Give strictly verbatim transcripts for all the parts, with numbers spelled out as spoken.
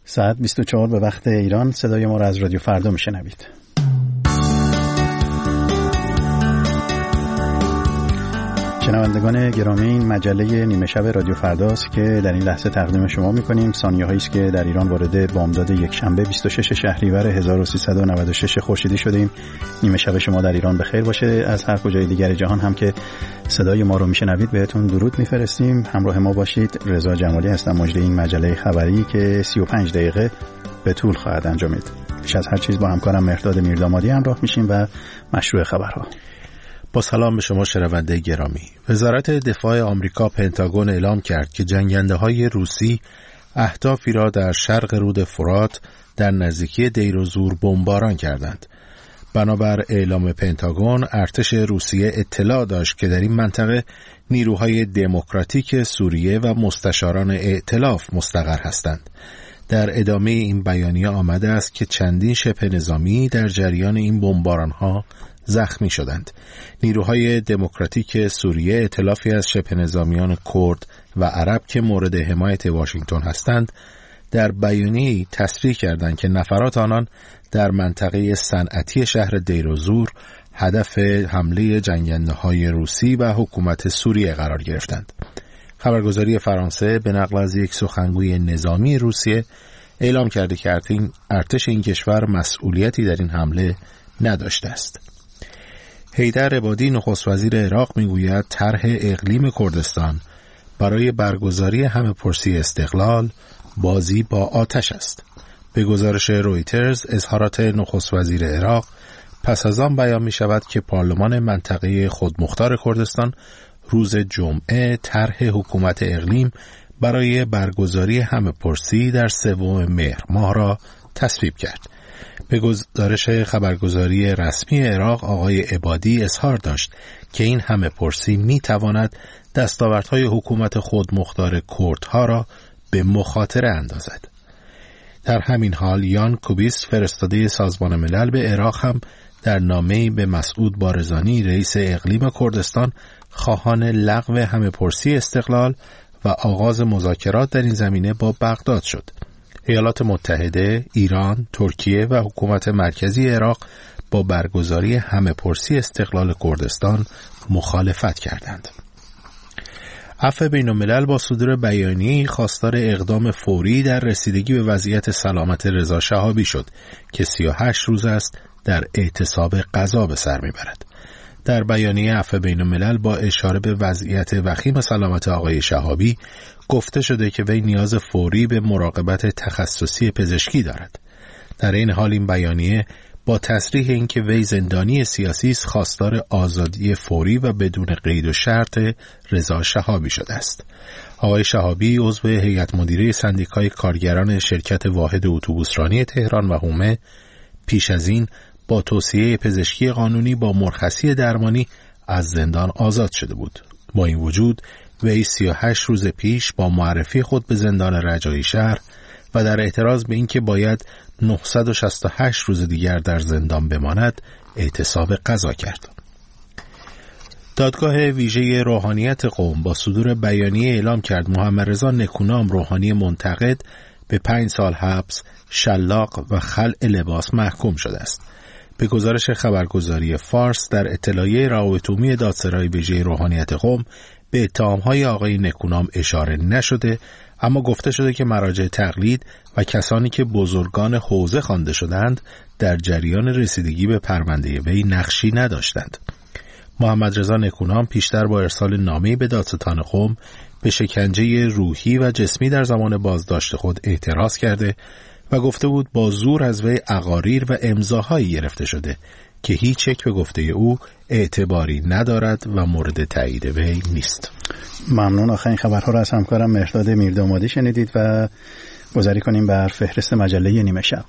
ساعت بیست و چهار به وقت ایران. صدای ما را از رادیو فردا میشنوید. شنوندگان گرامی، این مجله نیمه شب رادیو فرداست که در این لحظه تقدیم شما می‌کنیم. ثانیه‌هایی است که در ایران وارد بامداد یک شنبه بیست و شش شهریور هزار و سیصد و نود و شش خورشیدی شدیم. نیمه شب شما در ایران بخیر باشه. از هر کجای دیگر جهان هم که صدای ما رو میشنوید بهتون درود میفرستیم. همراه ما باشید. رضا جمالی هستم، مجری این مجله خبری که سی و پنج دقیقه به طول خواهد انجامید. پیش از هر چیز با همکارم مهرداد میردامادی همراه میشیم و مشروع خبرها. با سلام به شما شنونده گرامی. وزارت دفاع آمریکا پنتاگون اعلام کرد که جنگنده‌های روسی اهدافی را در شرق رود فرات در نزدیکی دیر و زور بمباران کردند. بنابر اعلام پنتاگون، ارتش روسیه اطلاع داشت که در این منطقه نیروهای دموکراتیک سوریه و مستشاران ائتلاف مستقر هستند. در ادامه این بیانیه آمده است که چندین شبه نظامی در جریان این بمباران‌ها زخمی شدند. نیروهای دموکراتیک سوریه ائتلافی از شبه نظامیان کرد و عرب که مورد حمایت واشنگتن هستند در بیانیه‌ای تصریح کردند که نفرات آنان در منطقه صنعتی شهر دیر و زور هدف حمله جنگنده‌های روسی و حکومت سوریه قرار گرفتند. خبرگزاری فرانسه به نقل از یک سخنگوی نظامی روسیه اعلام کرده که ارتش این کشور مسئولیتی در این حمله نداشته است. حیدر عبادی نخست وزیر عراق میگوید طرح اقلیم کردستان برای برگزاری همه‌پرسی استقلال بازی با آتش است. به گزارش رویترز، اظهارات نخست وزیر عراق پس از آن بیان می شود که پارلمان منطقه خودمختار کردستان روز جمعه طرح حکومت اقلیم برای برگزاری همه‌پرسی در سوم مهر ماه را تصویب کرد. به گزارش خبرگزاری رسمی عراق، آقای عبادی اظهار داشت که این همه‌پرسی می تواند دستاوردهای حکومت خودمختار کردها را به مخاطره اندازد. در همین حال یان کوبیس، فرستاده سازمان ملل به عراق، هم در نامه‌ای به مسعود بارزانی رئیس اقلیم کردستان خواهان لغو همه‌پرسی استقلال و آغاز مذاکرات در این زمینه با بغداد شد. ایالات متحده، ایران، ترکیه و حکومت مرکزی عراق با برگزاری همه‌پرسی استقلال کردستان مخالفت کردند. عفو بین‌الملل با صدور بیانیه‌ای خواستار اقدام فوری در رسیدگی به وضعیت سلامت رضا شهابی شد که سی و هشت روز است در اعتصاب غذا به سر می‌برد. در بیانیه عفو بین‌الملل با اشاره به وضعیت وخیم سلامت آقای شهابی گفته شده که وی نیاز فوری به مراقبت تخصصی پزشکی دارد. در این حال این بیانیه با تصریح اینکه وی زندانی سیاسی است خواستار آزادی فوری و بدون قید و شرط رضا شهابی شده است. آقای شهابی عضو هیئت مدیره سندیکای کارگران شرکت واحد اتوبوسرانی تهران و حومه پیش از این با توصیه پزشکی قانونی با مرخصی درمانی از زندان آزاد شده بود. با این وجود وی سی و هشت روز پیش با معرفی خود به زندان رجایی شهر و در اعتراض به اینکه باید نهصد و شصت و هشت روز دیگر در زندان بماند اعتصاب غذا کرد. دادگاه ویژه روحانیت قم با صدور بیانیه اعلام کرد محمدرضا نکونام، روحانی منتقد، به پنج سال حبس، شلاق و خلع لباس محکوم شده است. به گزارش خبرگزاری فارس، در اطلاعیه روابط عمومی دادسرای ویژه روحانیت قم به اتهام‌های آقای نکونام اشاره نشده، اما گفته شده که مراجع تقلید و کسانی که بزرگان حوزه خوانده شدند در جریان رسیدگی به پرونده وی نقشی نداشتند. محمدرضا نکونام پیشتر با ارسال نامه‌ای به دادستان قم به شکنجه روحی و جسمی در زمان بازداشت خود اعتراض کرده و گفته بود با زور از وی اقاریر و امضاهایی گرفته شده که هیچ یک به گفته او اعتباری ندارد و مورد تایید وی نیست. ممنون. آخرین خبرها را از همکارم مهرداد میردامادی شنیدید و گذاری کنیم بر فهرست مجله نیمه شب.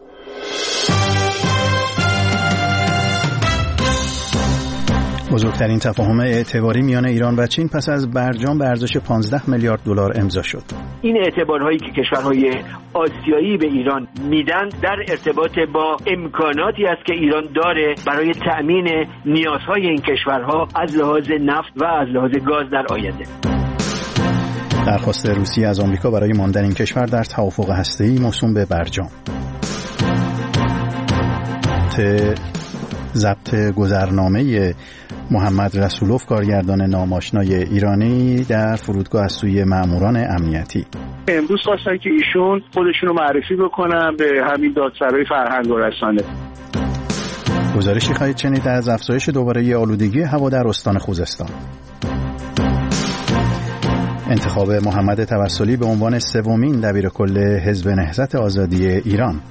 بزرگترین تفاهم اعتباری میان ایران و چین پس از برجام به ارزش پانزده میلیارد دلار امضا شد. این اعتبارهایی که کشورهای آسیایی به ایران میدن در ارتباط با امکاناتی است که ایران داره برای تأمین نیازهای این کشورها از لحاظ نفت و از لحاظ گاز در آینده. درخواست روسیه از آمریکا برای ماندن این کشور در توافق هسته‌ای موسوم به برجام. ضبط گذرنامه محمد رسولوف کارگردان ناماشنای ایرانی در فرودگاه از سوی ماموران امنیتی. امروز خواستن که ایشون خودشون رو معرفی بکنن به همین دادسرای فرهنگ و رسانه. گزارشی خواهید شنید از افزایش دوباره آلودگی هوا در استان خوزستان. انتخاب محمد توسلی به عنوان سومین دبیرکل حزب نهضت آزادی ایران.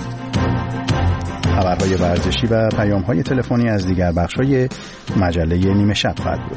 خبرهای ورزشی و پیام‌های تلفنی از دیگر بخش‌های مجله نیمه شب خواهد بود.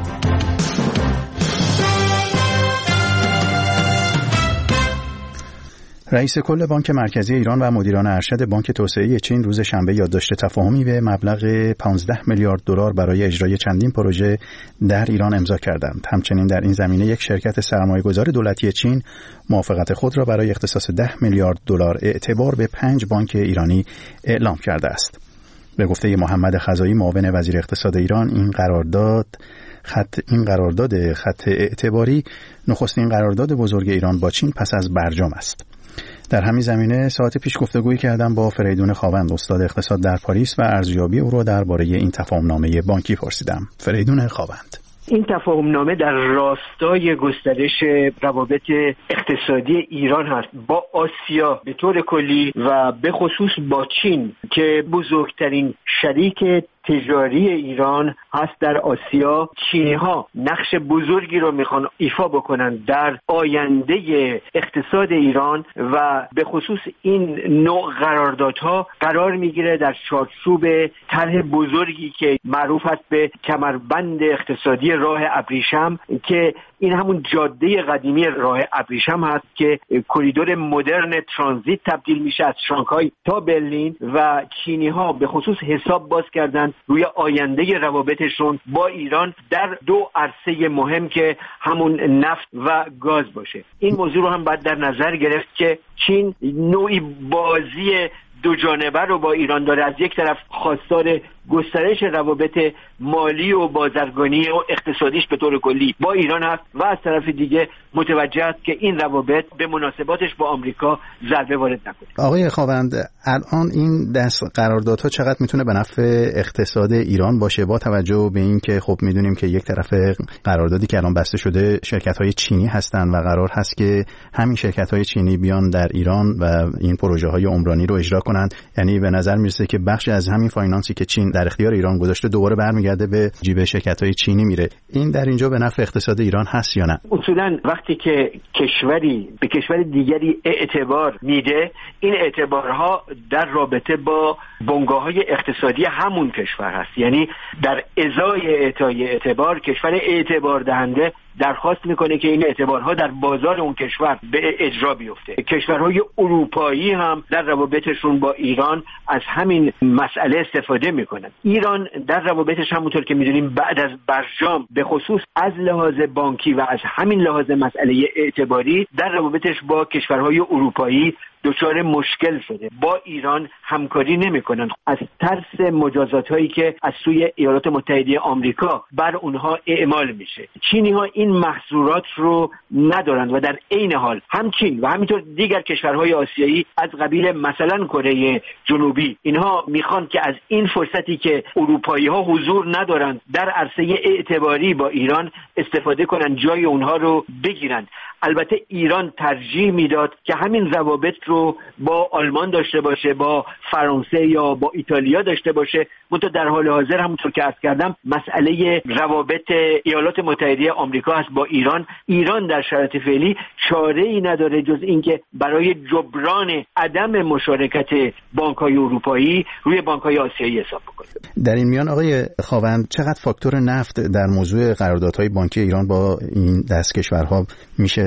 رئیس کل بانک مرکزی ایران و مدیران ارشد بانک توسعه چین روز شنبه یادداشت تفاهمی به مبلغ پانزده میلیارد دلار برای اجرای چندین پروژه در ایران امضا کردند. همچنین در این زمینه یک شرکت سرمایه‌گذار دولتی چین موافقت خود را برای اختصاص ده میلیارد دلار اعتبار به پنج بانک ایرانی اعلام کرده است. به گفته محمد خزایی معاون وزیر اقتصاد ایران، این قرارداد خط این قرارداد خط اعتباری نخستین قرارداد بزرگ ایران با چین پس از برجام است. در همین زمینه ساعت پیش گفتگویی کردم با فریدون خاوند، استاد اقتصاد در پاریس، و ارزیابی او را درباره این تفاهمنامه بانکی پرسیدم. فریدون خاوند: این تفاهمنامه در راستای گسترش روابط اقتصادی ایران هست با آسیا به طور کلی و به خصوص با چین که بزرگترین شریک تجاری ایران هست در آسیا. چینی ها نقش بزرگی رو میخوان ایفا بکنن در آینده اقتصاد ایران و به خصوص این نوع قراردادها قرار میگیره در چارچوب طرح بزرگی که معروف است به کمربند اقتصادی راه ابریشم، که این همون جاده قدیمی راه ابریشم هست که کریدور مدرن ترانزیت تبدیل میشه از شانگهای تا برلین، و چینی ها به خصوص حساب باز کردن روی آینده روابطشون با ایران در دو عرصه مهم که همون نفت و گاز باشه. این موضوع رو هم باید در نظر گرفت که چین نوعی بازی دو جانبه رو با ایران داره. از یک طرف خواستار گسترش روابط مالی و بازرگانی و اقتصادیش به طور کلی با ایران هست و از طرف دیگه متوجه است که این روابط به مناسباتش با آمریکا ضربه وارد نکنه. آقای خاوند، الان این دست قراردادها چقدر میتونه به نفع اقتصاد ایران باشه، با توجه به این که خب میدونیم که یک طرف قراردادی که الان بسته شده شرکت‌های چینی هستن و قرار هست که همین شرکت‌های چینی بیان در ایران و این پروژه‌های عمرانی رو اجرا کنن، یعنی به نظر میرسه که بخشی از همین فاینانسی که چین در اختیار ایران گذاشته دوباره برمیگرده به جیب شرکت‌های چینی میره. این در اینجا به نفع اقتصاد ایران هست یا نه؟ اصولاً وقتی که کشوری به کشور دیگری اعتبار میده، این اعتبارها در رابطه با بنگاه‌های اقتصادی همون کشور هست. یعنی در ازای اعطای اعتبار، کشور اعتبار دهنده درخواست میکنه که این اعتبارها در بازار اون کشور به اجرا بیفته. کشورهای اروپایی هم در روابطشون با ایران از همین مسئله استفاده میکنن. ایران در روابطش همونطور که میدونیم بعد از برجام به خصوص از لحاظ بانکی و از همین لحاظ مسئله اعتباری در روابطش با کشورهای اروپایی دچار مشکل شده. با ایران همکاری نمیکنن از ترس مجازات هایی که از سوی ایالات متحده آمریکا بر اونها اعمال میشه. چینی ها این محظورات رو ندارند و در عین حال هم چین و همینطور دیگر کشورهای آسیایی از قبیل مثلا کره جنوبی، اینها میخوان که از این فرصتی که اروپایی ها حضور ندارند در عرصه اعتباری با ایران استفاده کنن، جای اونها رو بگیرند. البته ایران ترجیح میداد که همین روابط رو با آلمان داشته باشه، با فرانسه یا با ایتالیا داشته باشه، منتها در حال حاضر همونطور که عرض کردم مسئله روابط ایالات متحده آمریکا هست با ایران. ایران در شرایط فعلی چاره‌ای نداره جز اینکه برای جبران عدم مشارکت بانک‌های اروپایی روی بانک‌های آسیایی حساب بکنه. در این میان آقای خاوند، چقدر فاکتور نفت در موضوع قراردادهای بانکی ایران با این دست کشورها میشه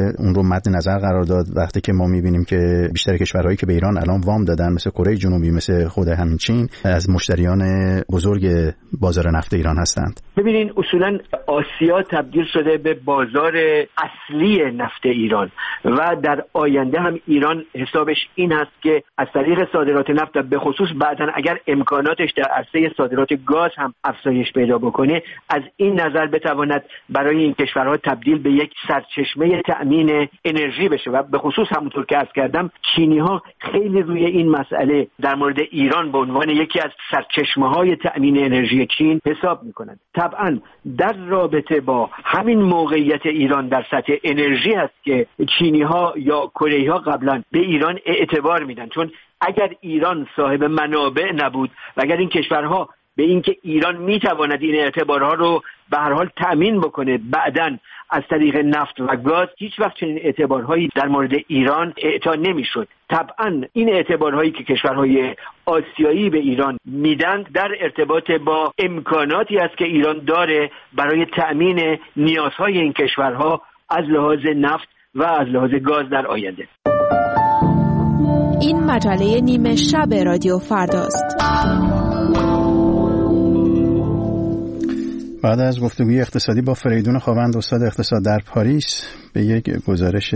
اون رو مد نظر قرار داد وقتی که ما می‌بینیم که بیشتر کشورهایی که به ایران الان وام دادن مثل کره جنوبی، مثل خود همین چین، از مشتریان بزرگ بازار نفت ایران هستند؟ ببینین اصولا آسیا تبدیل شده به بازار اصلی نفت ایران و در آینده هم ایران حسابش این هست که از طریق صادرات نفت به خصوص بعداً اگر امکاناتش در عرصه صادرات گاز هم افزایش پیدا بکنه، از این نظر بتواند برای این کشورها تبدیل به یک سرچشمه تأمین انرژی بشه و به خصوص همونطور که عرض کردم چینی‌ها خیلی روی این مسئله در مورد ایران به عنوان یکی از سرچشمه‌های تأمین انرژی چین حساب می‌کنند. طبعاً در رابطه با همین موقعیت ایران در سطح انرژی هست که چینی‌ها یا کره‌ای‌ها قبلا به ایران اعتبار میدن، چون اگر ایران صاحب منابع نبود و اگر این کشورها به اینکه ایران میتواند این اعتبارها رو به هر حال تأمین بکنه بعداً از طریق نفت و گاز، هیچ وقت چنین اعتبارهایی در مورد ایران اعطا نمیشد. طبعاً این اعتبارهایی که کشورهای آسیایی به ایران میدن در ارتباط با امکاناتی است که ایران داره برای تأمین نیازهای این کشورها از لحاظ نفت و از لحاظ گاز در آینده. این مجله نیمه شب رادیو فرداست. بعد از گفتگوی اقتصادی با فریدون خاوند استاد اقتصاد در پاریس به یک گزارش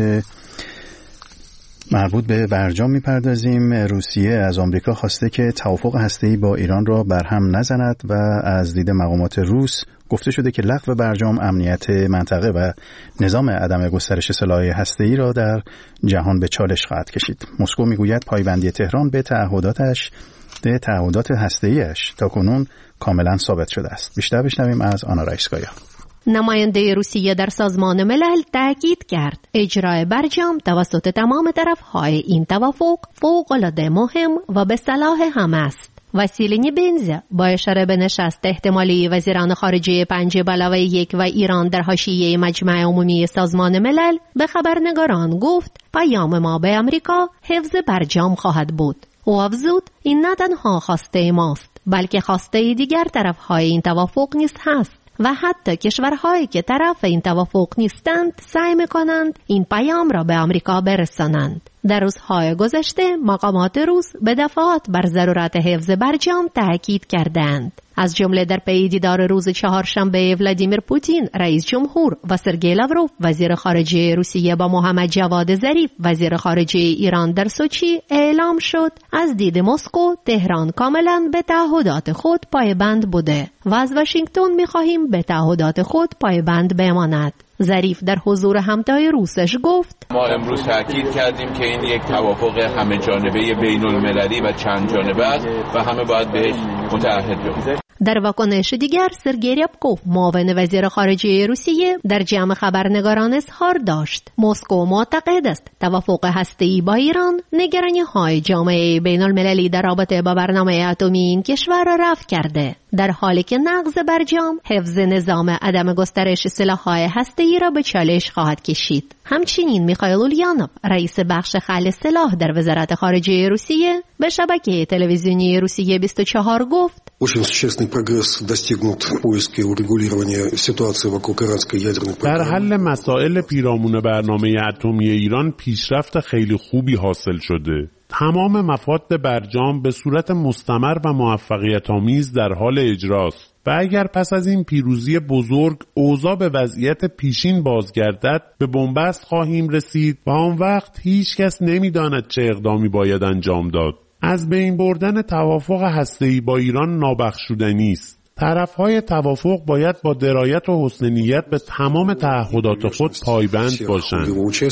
مربوط به برجام میپردازیم. روسیه از آمریکا خواسته که توافق هسته‌ای با ایران را برهم نزند و از دید مقامات روس گفته شده که لغو برجام امنیت منطقه و نظام عدم گسترش سلاح هسته‌ای را در جهان به چالش خواهد کشید. مسکو میگوید پایبندی تهران به تعهداتش به تعهدات هسته‌ایش تاکنون کاملا ثابت شده است. بیشتر بشنویم از آنا رایسکایا. نماینده روسیه در سازمان ملل تاکید کرد اجرای برجام توسط تمام طرف‌های این توافق فوق‌العاده مهم و به صلاح همه است. واسیلی نیبنزیا با اشاره به نشست احتمالی وزیران خارجه پنج علاوه یک و ایران در حاشیه مجمع عمومی سازمان ملل به خبرنگاران گفت پیام ما به امریکا حفظ برجام خواهد بود. او افزود این نه تنها خواسته ماست بلکه خواسته دیگر طرف‌های این توافق نیز هست و حتی کشورهایی که طرف این توافق نیستند سعی می‌کنند این پیام را به آمریکا برسانند. در روزهای گذشته مقامات روس به دفعات بر ضرورت حفظ برجام تاکید کردند. از جمله در پی دیدار روز چهارشنبه ولادیمیر پوتین رئیس جمهور و سرگئی لاوروف وزیر خارجه روسیه با محمد جواد ظریف وزیر خارجه ایران در سوچی اعلام شد از دید مسکو تهران کاملا به تعهدات خود پایبند بوده و از واشنگتن می‌خواهیم به تعهدات خود پایبند بماند. ظریف در حضور همتای روسش گفت ما امروز تاکید کردیم که این یک توافق همه جانبه بین المللی و چند جانبه است و همه باید بهش متعهد باشیم. در واکنش دیگر سرگئی ریابکوف معاون وزیر خارجه روسیه در جمع خبرنگاران اظهار داشت مسکو معتقد است توافق هسته‌ای با ایران نگرانی‌های جامعه بین المللی در رابطه با برنامه اتمی این کشور را رفع کرده، در حالی که نقض برجام حفظ نظام عدم گسترش سلاح‌های هسته‌ای را به چالش خواهد کشید. همچنین میخائیل اولیانوف رئیس بخش خل سلاح در وزارت خارجه روسیه به شبکه تلویزیونی روسیه بیست و چهار گفت Очень существенный прогресс достигнут в поиске урегулирования ситуации вокруг иранской ядерной программы. در حل مسائل پیرامون برنامه اتمی ایران پیشرفت خیلی خوبی حاصل شده. تمام مفاد برجام به صورت مستمر و موفقیت‌آمیز در حال اجراست. و اگر پس از این پیروزی بزرگ اوضاع به وضعیت پیشین بازگردد به بنبست خواهیم رسید و آن وقت هیچ کس نمی‌داند چه اقدامی باید انجام داد. از بین بردن توافق هسته‌ای با ایران نابخشودنی است. طرف‌های توافق باید با درایت و حسن نیت به تمام تعهدات خود پایبند باشند.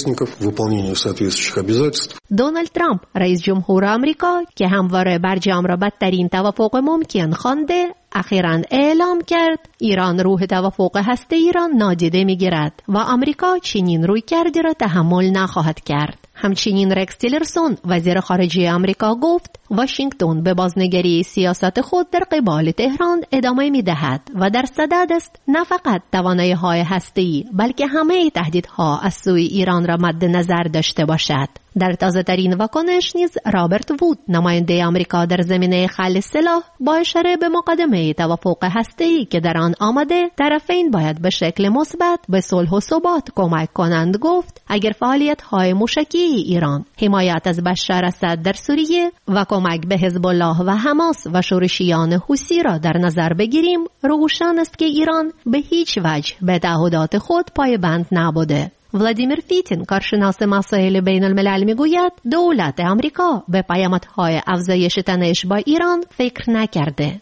دونالد ترامپ رئیس جمهور آمریکا که همواره برجام را بدترین توافق ممکن خوانده اخیراً اعلام کرد ایران روح توافق هسته‌ای را نادیده می‌گیرد و آمریکا چنین رویکردی را تحمل نخواهد کرد. همچنین رکس تیلرسون وزیر خارجه آمریکا گفت واشنگتن به بازنگری سیاست خود در قبال تهران ادامه می‌دهد و در صدد است نه فقط توانایی‌های هسته‌ای بلکه همه تهدیدها از سوی ایران را مد نظر داشته باشد. در تازه ترین واکنش نیز رابرت وود نماینده آمریکا در زمینه خلع سلاح با اشاره به مقدمه توافق هسته‌ای که در آن آمده طرفین باید به شکل مثبت به صلح و ثبات کمک کنند گفت اگر فعالیت‌های موشکی ایران، حمایت از بشار اسد در سوریه و کمک به حزب الله و حماس و شورشیان حوثی را در نظر بگیریم، روشن است که ایران به هیچ وجه به تعهدات خود پایبند نبوده. ولادیمیر فیتین، کارشناس مسائل بین الملل، میگوید دولت آمریکا به پیامدهای افزایش تنش با ایران فکر نکرده.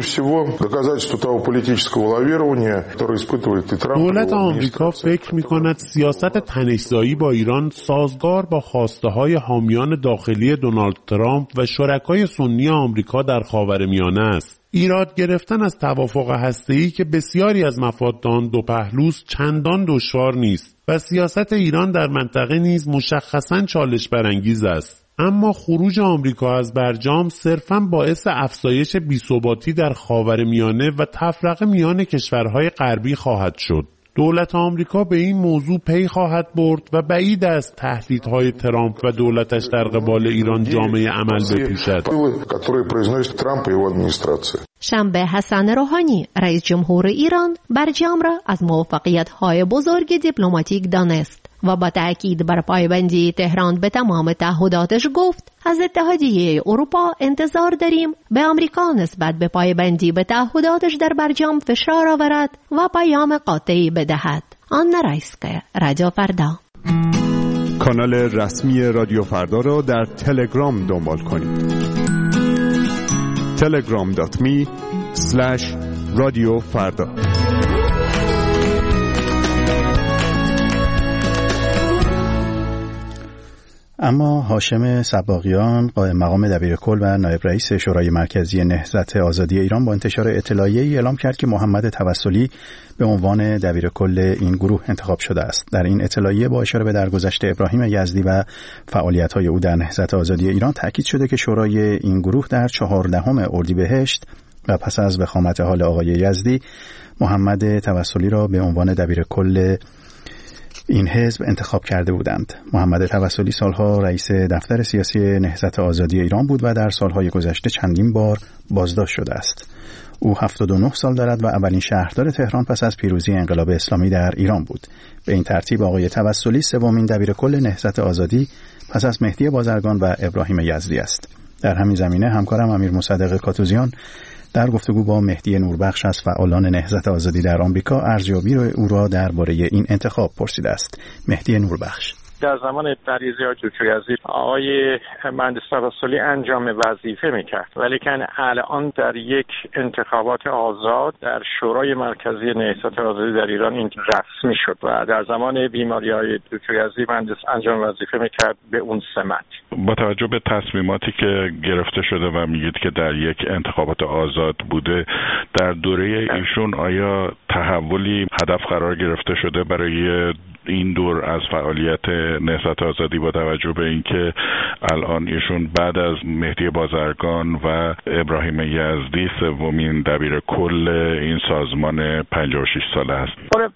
دولت آمریکا فکر میکند سیاست تنش‌زایی با ایران سازگار با خواسته‌های حامیان داخلی دونالد ترامپ و شرکای سنی آمریکا در خاورمیانه است. ایراد گرفتن از توافق هسته‌ای که بسیاری از مفادان دو پهلوست چندان دشوار نیست و سیاست ایران در منطقه نیز مشخصاً چالش برانگیز است. اما خروج آمریکا از برجام صرفاً باعث افزایش بی‌ثباتی در خاورمیانه و تفرقه میان کشورهای غربی خواهد شد. دولت آمریکا به این موضوع پی خواهد برد و بعید است تهدیدهای ترامپ و دولتش در قبال ایران جامعه عمل بپوشد. شنبه حسن روحانی، رئیس جمهور ایران، برجام را از موفقیت‌های بزرگ دیپلماتیک دانست و با تأکید بر پایبندی تهران به تمام تعهداتش گفت از اتحادیه اروپا انتظار داریم به آمریکا نسبت به پایبندی به تعهداتش در برجام فشار آورد و پیام قاطعی بدهد. آنا رایسکه، رادیو فردا. کانال رسمی رادیو فردا را در تلگرام دنبال کنید. تلگرام دات می اسلش رادیو فردا. اما هاشم صباغیان، قائم مقام دبیرکل و نایب رئیس شورای مرکزی نهضت آزادی ایران، با انتشار اطلاعیه‌ای اعلام کرد که محمد توسلی به عنوان دبیرکل این گروه انتخاب شده است. در این اطلاعیه با اشاره به درگذشت ابراهیم یزدی و فعالیت‌های او در نهضت آزادی ایران تاکید شده که شورای این گروه در چهاردهم اردیبهشت و پس از وخامت حال آقای یزدی محمد توسلی را به عنوان دبیرکل این حزب انتخاب کرده بودند. محمد توسلی سالها رئیس دفتر سیاسی نهضت آزادی ایران بود و در سالهای گذشته چندین بار بازداشت شده است. او هفتاد و نه سال دارد و اولین شهردار تهران پس از پیروزی انقلاب اسلامی در ایران بود. به این ترتیب آقای توسلی سومین دبیرکل نهضت آزادی پس از مهدی بازرگان و ابراهیم یزدی است. در همین زمینه همکارم امیر مصدق کاتوزیان در گفتگو با مهدی نوربخش از فعالان نهضت آزادی در آمریکا ارزیابی او را درباره این انتخاب پرسیده است. مهدی نوربخش: در زمان پریزی های دوچویزی آقای مهندس توسلی انجام وظیفه میکرد، ولی که الان در یک انتخابات آزاد در شورای مرکزی نهضت آزادی در ایران این رسمی شد و در زمان بیماری های دوچویزی مهندس انجام وظیفه میکرد به اون سمت. با توجه به تصمیماتی که گرفته شده و میگید که در یک انتخابات آزاد بوده، در دوره ایشون آیا تحولی هدف قرار گرفته شده برای این دور از فعالیت نهضت آزادی با توجه به اینکه الان ایشون بعد از مهدی بازرگان و ابراهیم یزدی سومین دبیر کل این سازمان پنجاه و شش ساله است؟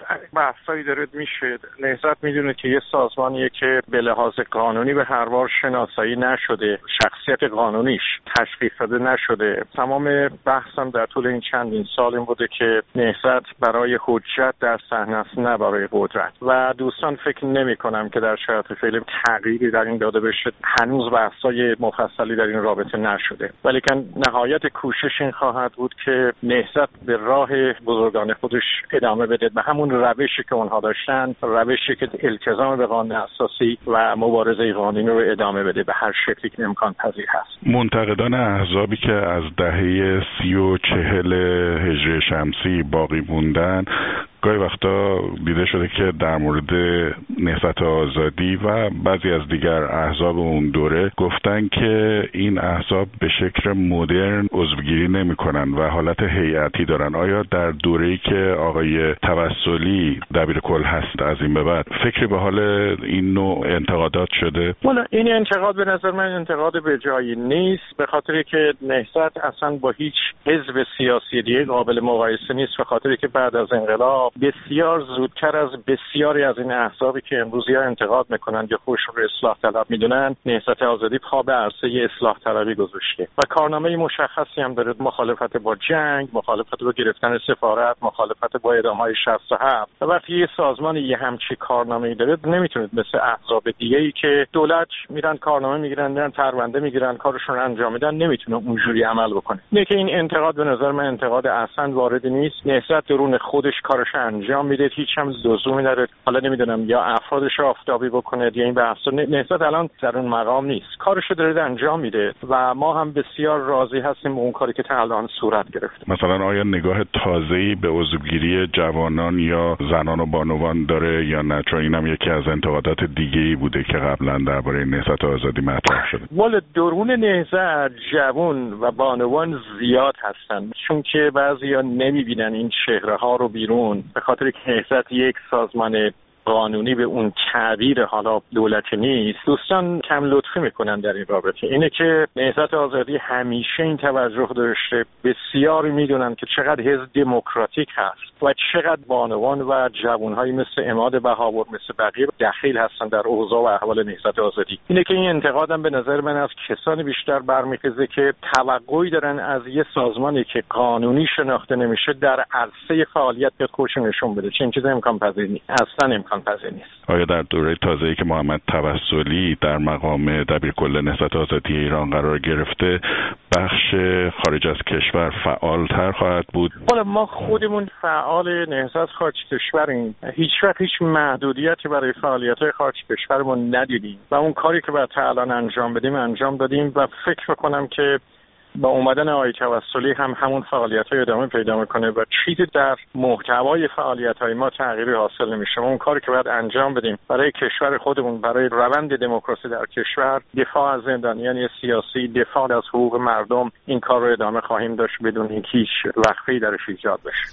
بحثایی داره میشه. نهضت میدونه که یه سازمانیه که به لحاظ قانونی به هر بار شناسایی نشده، شخصیت قانونیش تشخیص داده نشده. تمام بحثم در طول این چندین سال این بوده که نهضت برای حجت در صحنه است، نه برای قدرت. و دوستان فکر نمی کنم که در شرایط فعلی تغییری در این داده بشه. هنوز بحثای مفصلی در این رابطه نشده، ولی که نهایت کوشش این خواهد بود که نهضت به راه بزرگان خودش ادامه بده، به همون روشی که اونها داشتن، روشی که التزام به قانون اساسی و مبارزه قانونی رو ادامه بده به هر شکلی که امکان پذیر هست. منتقدان احزابی که از دهه سی و چهل هجری شمسی باقی موندن، گاهی وقتا دیده شده که در مورد نهضت آزادی و بعضی از دیگر احزاب اون دوره گفتن که این احزاب به شکل مدرن عضوگیری نمی‌کنن و حالت هیئتی دارن. آیا در دوره‌ای که آقای توسلی دبیرکل هست از این به بعد فکری به حال این نوع انتقادات شده؟ والا این انتقاد به نظر من انتقاد به جایی نیست، به خاطری که نهضت اصلا با هیچ حزب سیاسی دیگه قابل مقایسه نیست، به خاطری که بعد از انقلاب بسیار زودتر از بسیاری از این احزابی که امروز یا انتقاد میکنن یا خودشون رو اصلاح طلب میدونن، نهضت آزادی پا به عرصه اصلاح طلبی گذاشته و کارنامه مشخصی هم داره: مخالفت با جنگ، مخالفت با گرفتن سفارت، مخالفت با اعدام‌های شصت و هفت. و وقتی یه سازمان یه همچی کارنامه‌ای داره، نمیتونید مثل احزاب دیگه‌ای که دولت میرن کارنامه میگیرن، میرن پرونده میگیرن، کارشون رو انجام میدن، نمیتونه اونجوری عمل بکنه. نه که این انتقاد به نظر من انتقاد اصلا واردی نیست. نهضت درون خودش کارش انجام میده، هیچ هم لزومی نداره حالا نمیدونم یا افرادش رو آفتابی بکنه یا این بحثا. نهضت الان در اون مقام نیست، کارش رو داره انجام میده و ما هم بسیار راضی هستیم به اون کاری که تا الان صورت گرفته. مثلا آیا نگاه تازه‌ای به عضوگیری جوانان یا زنان و بانوان داره یا نه؟ چون اینم یکی از انتقادات دیگه‌ای بوده که قبلا درباره نهضت آزادی مطرح شده. والا درون نهضت جوان و بانوان زیاد هستن، چون که بعضیا نمیبینن این چهره ها رو بیرون، به خاطر که نهضت یک سازمان قانونی به اون تعبیر حالا دولتی نیست. دوستان کم لطفی میکنن در این رابطه. اینه که نهضت آزادی همیشه این توجه داشته، بسیاری میدونن که چقدر حزب دموکراتیک هست و چقدر بانوان و جوانهایی مثل عماد بهاور مثل بقیه دخیل هستن در اوضاع و احوال نهضت آزادی. اینه که این انتقادم به نظر من از کسانی بیشتر برمیخیزه که توقعی دارن از یه سازمانی که قانونی شناخته نمیشه در عرصه فعالیت به خودش نشون بده. چنین چیزی امکان پذیر نیست، اصلا امکان پذیر نیست. آیا در دوره تازه‌ای که محمد توسلی در مقام دبیرکل نهضت آزادی ایران قرار گرفته، بخش خارج از کشور فعالتر خواهد بود؟ حالا ما خودمون فعال نهضت خارج کشوریم، هیچ وقت هیچ محدودیتی برای فعالیت‌های خارج کشورمون ندیدیم و اون کاری که باید تا الان انجام بدیم انجام دادیم و فکر می‌کنم که با اومدن آقای توسلی هم همون فعالیت‌های ادامه پیدا می‌کنه و چیزی در محتوای فعالیت‌های ما تغییری حاصل نمیشه. اون کاری که باید انجام بدیم برای کشور خودمون، برای روند دموکراسی در کشور، دفاع از زندانیان سیاسی، دفاع از حقوق مردم، این کار رو ادامه خواهیم داشت بدون اینکه هیچ وقفه‌ای درش ایجاد بشه.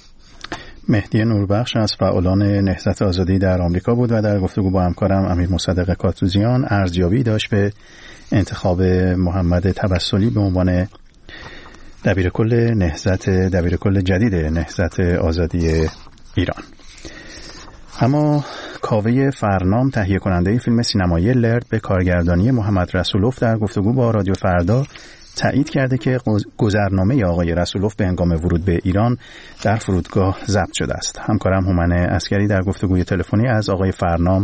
مهدی نوربخش از فعالان نهضت آزادی در آمریکا بود و در گفتگو با همکارم امیر مصدق کاتوزیان ارزیابی داشت به انتخاب محمد توسلی به عنوان دبیرکل نهضت دبیرکل جدید نهضت آزادی ایران. اما کاوه فرنام تهیه کننده فیلم سینمایی لرد به کارگردانی محمد رسولوف در گفتگو با رادیو فردا تایید کرده که گذرنامه آقای رسولوف به هنگام ورود به ایران در فرودگاه ضبط شده است. همکارم هومن عسکری در گفتگوی تلفنی از آقای فرنام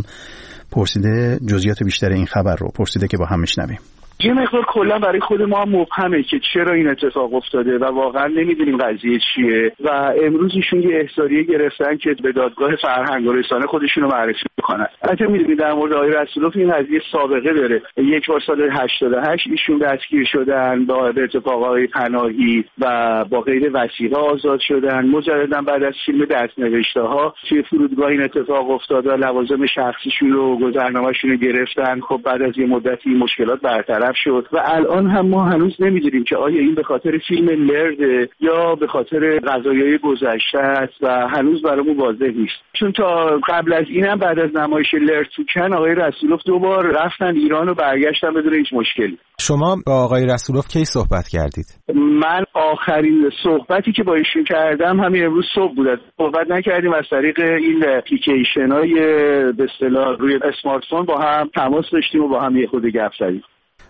پرسیده جزئیات بیشتر این خبر رو، پرسیده که با هم میشنویم. یه مقدار کلا برای خود ما مبهمه که چرا این اتفاق افتاده و واقعا نمیدونیم قضیه چیه و امروز ایشون یه احضاریه گرفتن که به دادگاه فرهنگ و رسانه خودشون رو معرفی میکنن. البته میدونید در مورد آقای رسولوف این قضیه سابقه داره. یک بار سال هشتاد و هشت ایشون دستگیر شدن با اتفاقای پناهی و با غیر وسیله آزاد شدن. مجددا بعد از فیلم دست‌نوشته ها توی فرودگاه این اتفاق افتاد و لوازم شخصیشون رو گذرنامه‌شون رو گرفتن. خب بعد از یه مدتی مشکلات برطرف شد و الان هم ما هنوز نمیدونیم که آیا این به خاطر فیلم لرد یا به خاطر قضایای گذشته است و هنوز برامون واضح نیست. چون تا قبل از این هم بعد از نمایش لرد تو کن آقای رسولوف دو بار رفتن ایران و برگشتن بدون هیچ مشکلی. شما با آقای رسولوف کی صحبت کردید؟ من آخرین صحبتی که با ایشون کردم همین امروز صبح بود. صحبت نکردیم، از طریق این اپلیکیشن‌های به اصطلاح روی اسمارت فون با هم تماس داشتیم و با هم یه خود گپ زدیم.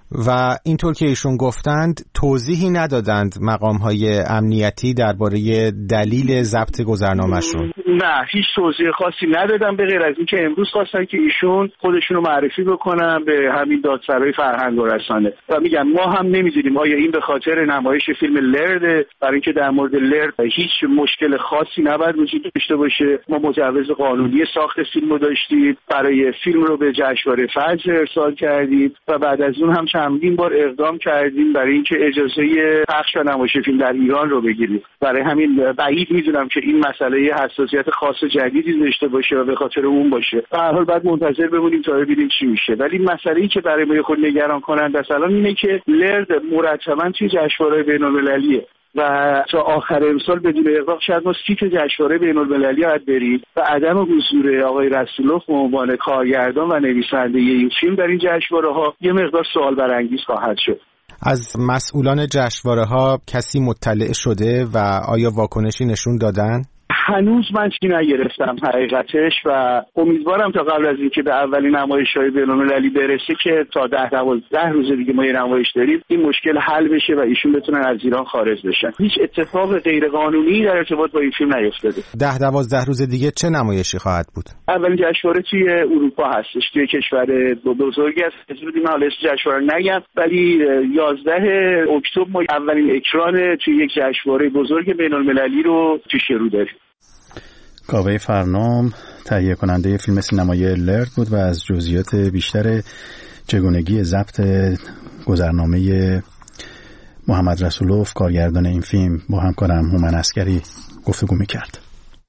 و اینطور که ایشون گفتند توضیحی ندادند مقام‌های امنیتی درباره دلیل ضبط گذرنامه‌شون؟ نه، هیچ توضیح خاصی ندادم به غیر از اینکه امروز خواستن که ایشون خودشون رو معرفی بکنن به همین دادسرای فرهنگ و رسانه و میگم ما هم نمیدونیم آیا این به خاطر نمایش فیلم لرد، برای اینکه در مورد لرد هیچ مشکل خاصی نباید وجود داشته باشه. ما مجوز قانونی ساخت فیلم رو داشتیم، برای فیلم رو به جشنواره فجر ارسال کردیم و بعد از اون هم چندین بار اقدام کردیم برای اینکه اجازه پخش و نمایش فیلم در ایران رو بگیریم. برای همین بعید میدونم که این مسئله حساسیت خاص جدیدی داشته باشه و به خاطر اون باشه. به هر حال بعد منتظر بمونیم تا ببینیم چی میشه. ولی مسئله‌ای که برای ما خود نگران کننده است الان اینه که لرد مرتباً توی جشنواره بین‌المللیه و تا آخر امسال بدون اقدام شاید ما سیت جشنواره بین‌المللی باید بریم و عدم حضور آقای رسولوف به عنوان کارگردان و نویسنده این فیلم در این جشنواره ها یه مقدار سوال برانگیز خواهد شد. از مسئولان جشنواره ها کسی مطلع شده و آیا واکنشی نشون دادن؟ هنوز من چی نگرفتم حقیقتش و امیدوارم تا قبل از اینکه به اولین نمایش‌های بین‌المللی برسه که تا ده دوازده روز دیگه ما یه نمایش داریم این مشکل حل بشه و ایشون بتونن از ایران خارج بشن. هیچ اتفاق غیر قانونی در ارتباط با این فیلم نیفتاده. ده دوازده روز دیگه چه نمایشی خواهد بود؟ اولین جشنواره توی اروپا هستش، توی کشور بزرگی است. اسم حالا اسم جشنواره نگم، ولی یازده اکتبر ما اولین اکران توی یک جشنواره بزرگ بین‌المللی رو پیش رو داریم. کاوه فرنام تهیه کننده فیلم سینمایی لرد بود و از جزئیات بیشتر چگونگی ضبط گذرنامه محمد رسولوف کارگردان این فیلم با همکارم هومن عسکری گفتگو می‌کرد.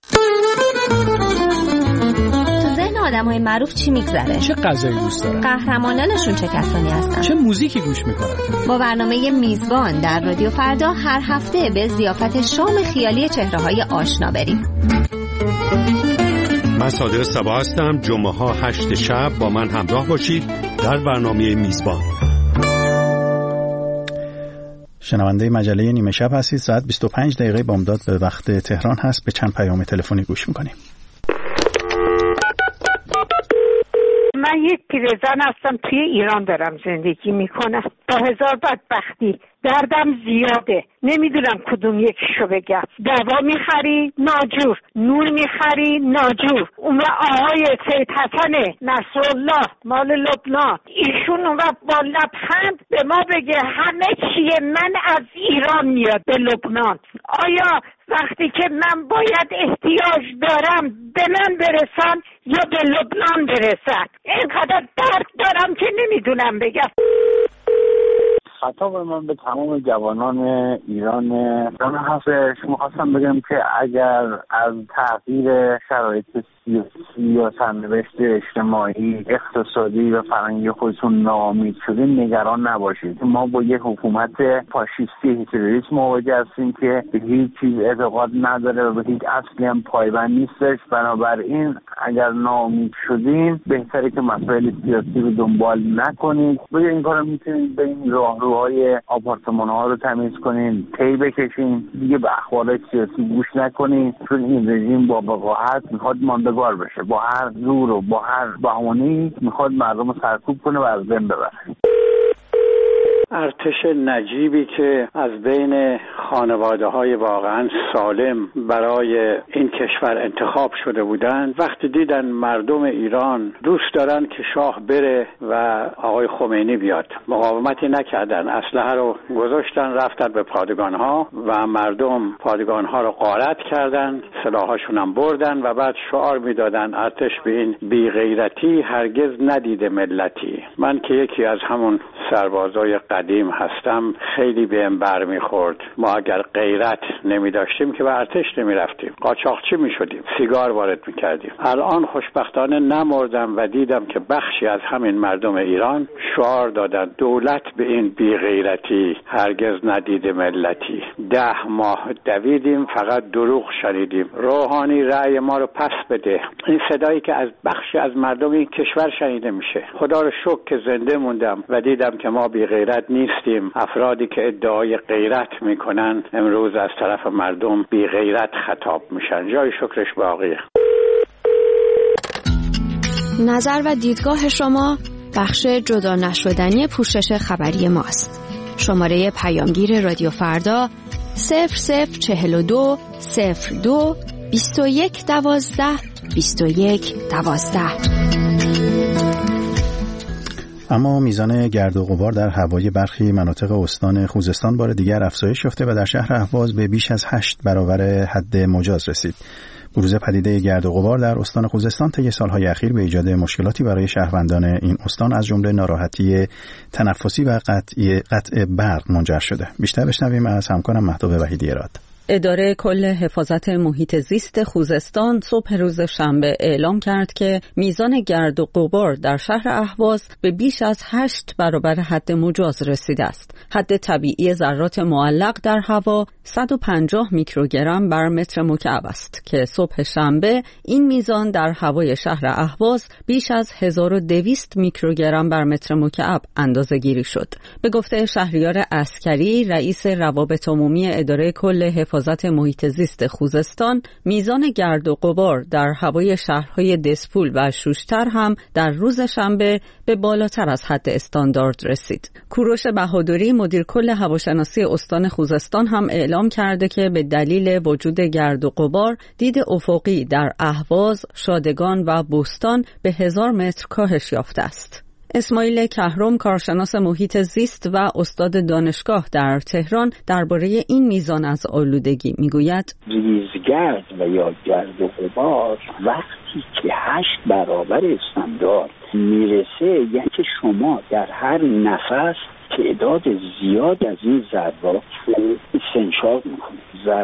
آدم‌های معروف چی میگذره؟ چه غذایی دوست دارن؟ قهرمانانشون چه کسانی هستن؟ چه موزیکی گوش میکنن؟ با برنامه میزبان در رادیو فردا هر هفته به ضیافت شام خیالی چهره‌های آشنا بریم. من صادق صبا هستم. جمعه ها هشت شب با من همراه باشید در برنامه میزبان. شنونده مجله نیمه شب هستید. ساعت بیست و پنج دقیقه بامداد به وقت تهران هست. به چند پیام تلفنی گوش میکنیم. من یک پیرزن هستم، توی ایران دارم زندگی میکنم با هزار بدبختی. دردم زیاده، نمیدونم کدوم یکیشو بگم. دوا میخری ناجور، نور میخری ناجور. اون آقای سید حسن نصرالله مال لبنان، ایشون اون با لبخند به ما بگه همه چیه من از ایران میاد به لبنان. آیا وقتی که من باید احتیاج دارم به من برسن یا به لبنان برسن؟ اینقدر درد دارم که نمیدونم بگم. خطاب من به تمام جوانان ایران من هستش. میخواستم بگم که اگر از تغییر شرایط سیاسی یا سرنوشت اجتماعی، اقتصادی و فرهنگی خودتون ناامید شدین نگران نباشید. ما با یک حکومت فاشیستی هیتلریسم مواجه هستیم که به هیچ چیز اعتقاد نداره و به هیچ اصلی هم پایبند نیستش. بنابراین اگر ناامید شدین بهتره که مسائل سیاسی رو دنبال نکنید. و این کارو میتونید به این راهروهای آپارتمان ها رو تمیز کنین، پی بکشین، دیگه به اخبار سیاسی گوش نکنین، چون این رژیم با وقاحت میخواد ماندگار بشه. با هر زور و با هر بهانه‌ای میخواد مردم رو سرکوب کنه و از بین ببره. ارتش نجیبی که از بین خانواده‌های واقعا سالم برای این کشور انتخاب شده بودند، وقتی دیدن مردم ایران دوست دارن که شاه بره و آقای خمینی بیاد، مقاومتی نکردن، اسلحه رو گذاشتن رفتن به پادگان‌ها و مردم پادگان‌ها رو غارت کردن، سلاحاشون هم بردن و بعد شعار میدادن ارتش به این بی‌غیرتی هرگز ندیده ملتی. من که یکی از همون سربازای قدیم هستم خیلی بهم برمیخورد. ما اگر غیرت نمی داشتیم که به ارتش نمی رفتیم، قاچاقچی می شدیم، سیگار وارد می کردیم. الان خوشبختانه نمردم و دیدم که بخشی از همین مردم ایران شعار دادن دولت به این بی غیرتی هرگز ندیده ملتی. ده ماه دویدیم فقط دروغ شنیدیم، روحانی رأی ما رو پس بده. این صدایی که از بخشی از مردم این کشور شنیده میشه. خدا رو شکر که زنده موندم و دیدم که ما بی غیرت نیستیم. افرادی که ادعای غیرت میکنن امروز از طرف مردم بی غیرت خطاب میشن. جای شکرش باقیه. نظر و دیدگاه شما بخش جدا نشدنی پوشش خبری ماست. شماره پیامگیر رادیو فردا صفر صفر چهل و دو صفر دو بیست و یک دوازده بیست و یک دوازده. اما میزان گرد و غبار در هوای برخی مناطق استان خوزستان بار دیگر افزایش یافته و در شهر اهواز به بیش از هشت برابر حد مجاز رسید. بروز پدیده گرد و غبار در استان خوزستان طی سالهای اخیر به ایجاد مشکلاتی برای شهروندان این استان از جمله ناراحتی تنفسی و قطع قطع برق منجر شده. بیشتر بشنویم از همکارم مهتاب وحیدی راد. اداره کل حفاظت محیط زیست خوزستان صبح روز شنبه اعلام کرد که میزان گرد و غبار در شهر اهواز به بیش از هشت برابر حد مجاز رسیده است. حد طبیعی ذرات معلق در هوا صد و پنجاه میکروگرم بر متر مکعب است که صبح شنبه این میزان در هوای شهر اهواز بیش از هزار و دویست میکروگرم بر متر مکعب اندازه‌گیری شد. به گفته شهریار عسکری، رئیس روابط عمومی اداره کل حفاظت محیط زیست خوزستان، میزان گرد و غبار در هوای شهرهای دسپول و شوشتر هم در روز شنبه به بالاتر از حد استاندارد رسید. کوروش بهادری، مدیر کل هواشناسی استان خوزستان، هم اعلام کرده که به دلیل وجود گرد و غبار دید افقی در اهواز، شادگان و بوستان به هزار متر کاهش یافته است. اسماعیل کهرم، کارشناس محیط زیست و استاد دانشگاه در تهران، درباره این میزان از آلودگی میگوید: ریزگرد و یا گرد و غبار وقتی که هشت برابر استاندارد میرسه، یعنی که شما در هر نفس تعداد زیاد از این ذرات رو استنشاق میکنید.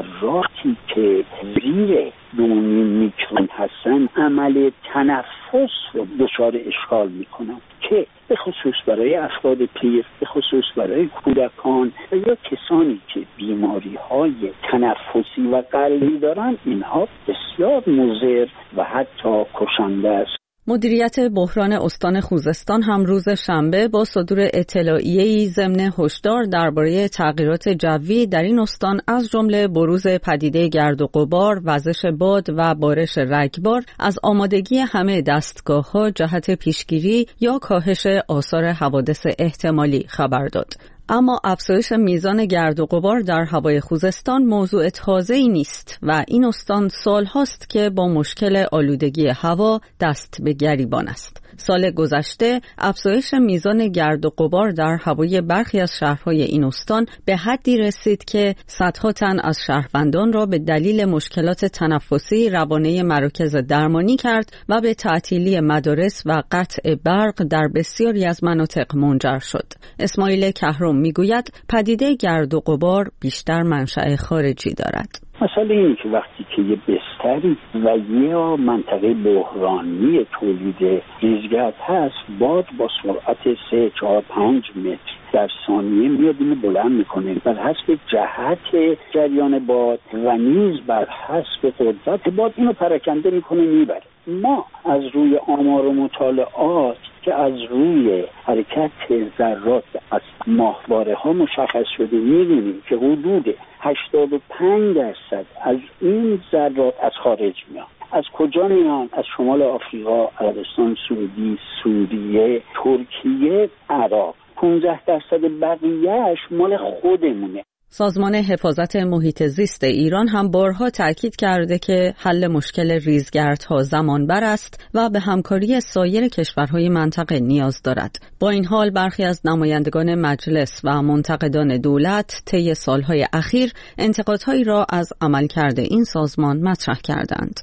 ذراتی که زیر دو میکرون هستن عمل تنفس رو دچار اشکال میکنن که به خصوص برای افراد پیر، به خصوص برای کودکان و یا کسانی که بیماری های تنفسی و قلبی دارن، اینها بسیار مضر و حتی کشنده است. مدیریت بحران استان خوزستان هم روز شنبه با صدور اطلاعیه‌ای ضمن هشدار درباره تغییرات جوی در این استان از جمله بروز پدیده گرد و غبار، وزش باد و بارش رگبار از آمادگی همه دستگاه‌ها جهت پیشگیری یا کاهش آثار حوادث احتمالی خبر داد. اما افزایش میزان گرد و غبار در هوای خوزستان موضوع تازه‌ای نیست و این استان سال‌هاست که با مشکل آلودگی هوا دست به گریبان است. سال گذشته افزایش میزان گرد و غبار در هوای برخی از شهرهای این استان به حدی رسید که صدها تن از شهروندان را به دلیل مشکلات تنفسی روانه مراکز درمانی کرد و به تعطیلی مدارس و قطع برق در بسیاری از مناطق منجر شد. اسماعیل کهرم میگوید پدیده گرد و غبار بیشتر منشأ خارجی دارد. مثلا اینه که وقتی که یه بستری و یا منطقه بحرانی تولید ریزگرد هست، باد با سرعت سه چهار پنج متر در ثانیه میاد اینو بلند میکنه بر حسب جهت جریان باد و نیز بر حسب قدرت باد اینو پراکنده میکنه میبره. ما از روی آمار و مطالعات که از روی حرکت ذرات از ماهواره ها مشخص شده می‌بینیم که حدود هشتاد و پنج درصد از این ذرات از خارج میان. از کجا میان؟ از شمال آفریقا، عربستان سعودی، سوریه، ترکیه، عراق. پانزده درصد بقیه‌اش مال خودمونه. سازمان حفاظت محیط زیست ایران هم بارها تأکید کرده که حل مشکل ریزگردها زمان بر است و به همکاری سایر کشورهای منطقه نیاز دارد. با این حال برخی از نمایندگان مجلس و منتقدان دولت طی سالهای اخیر انتقادهایی را از عملکرد این سازمان مطرح کردند.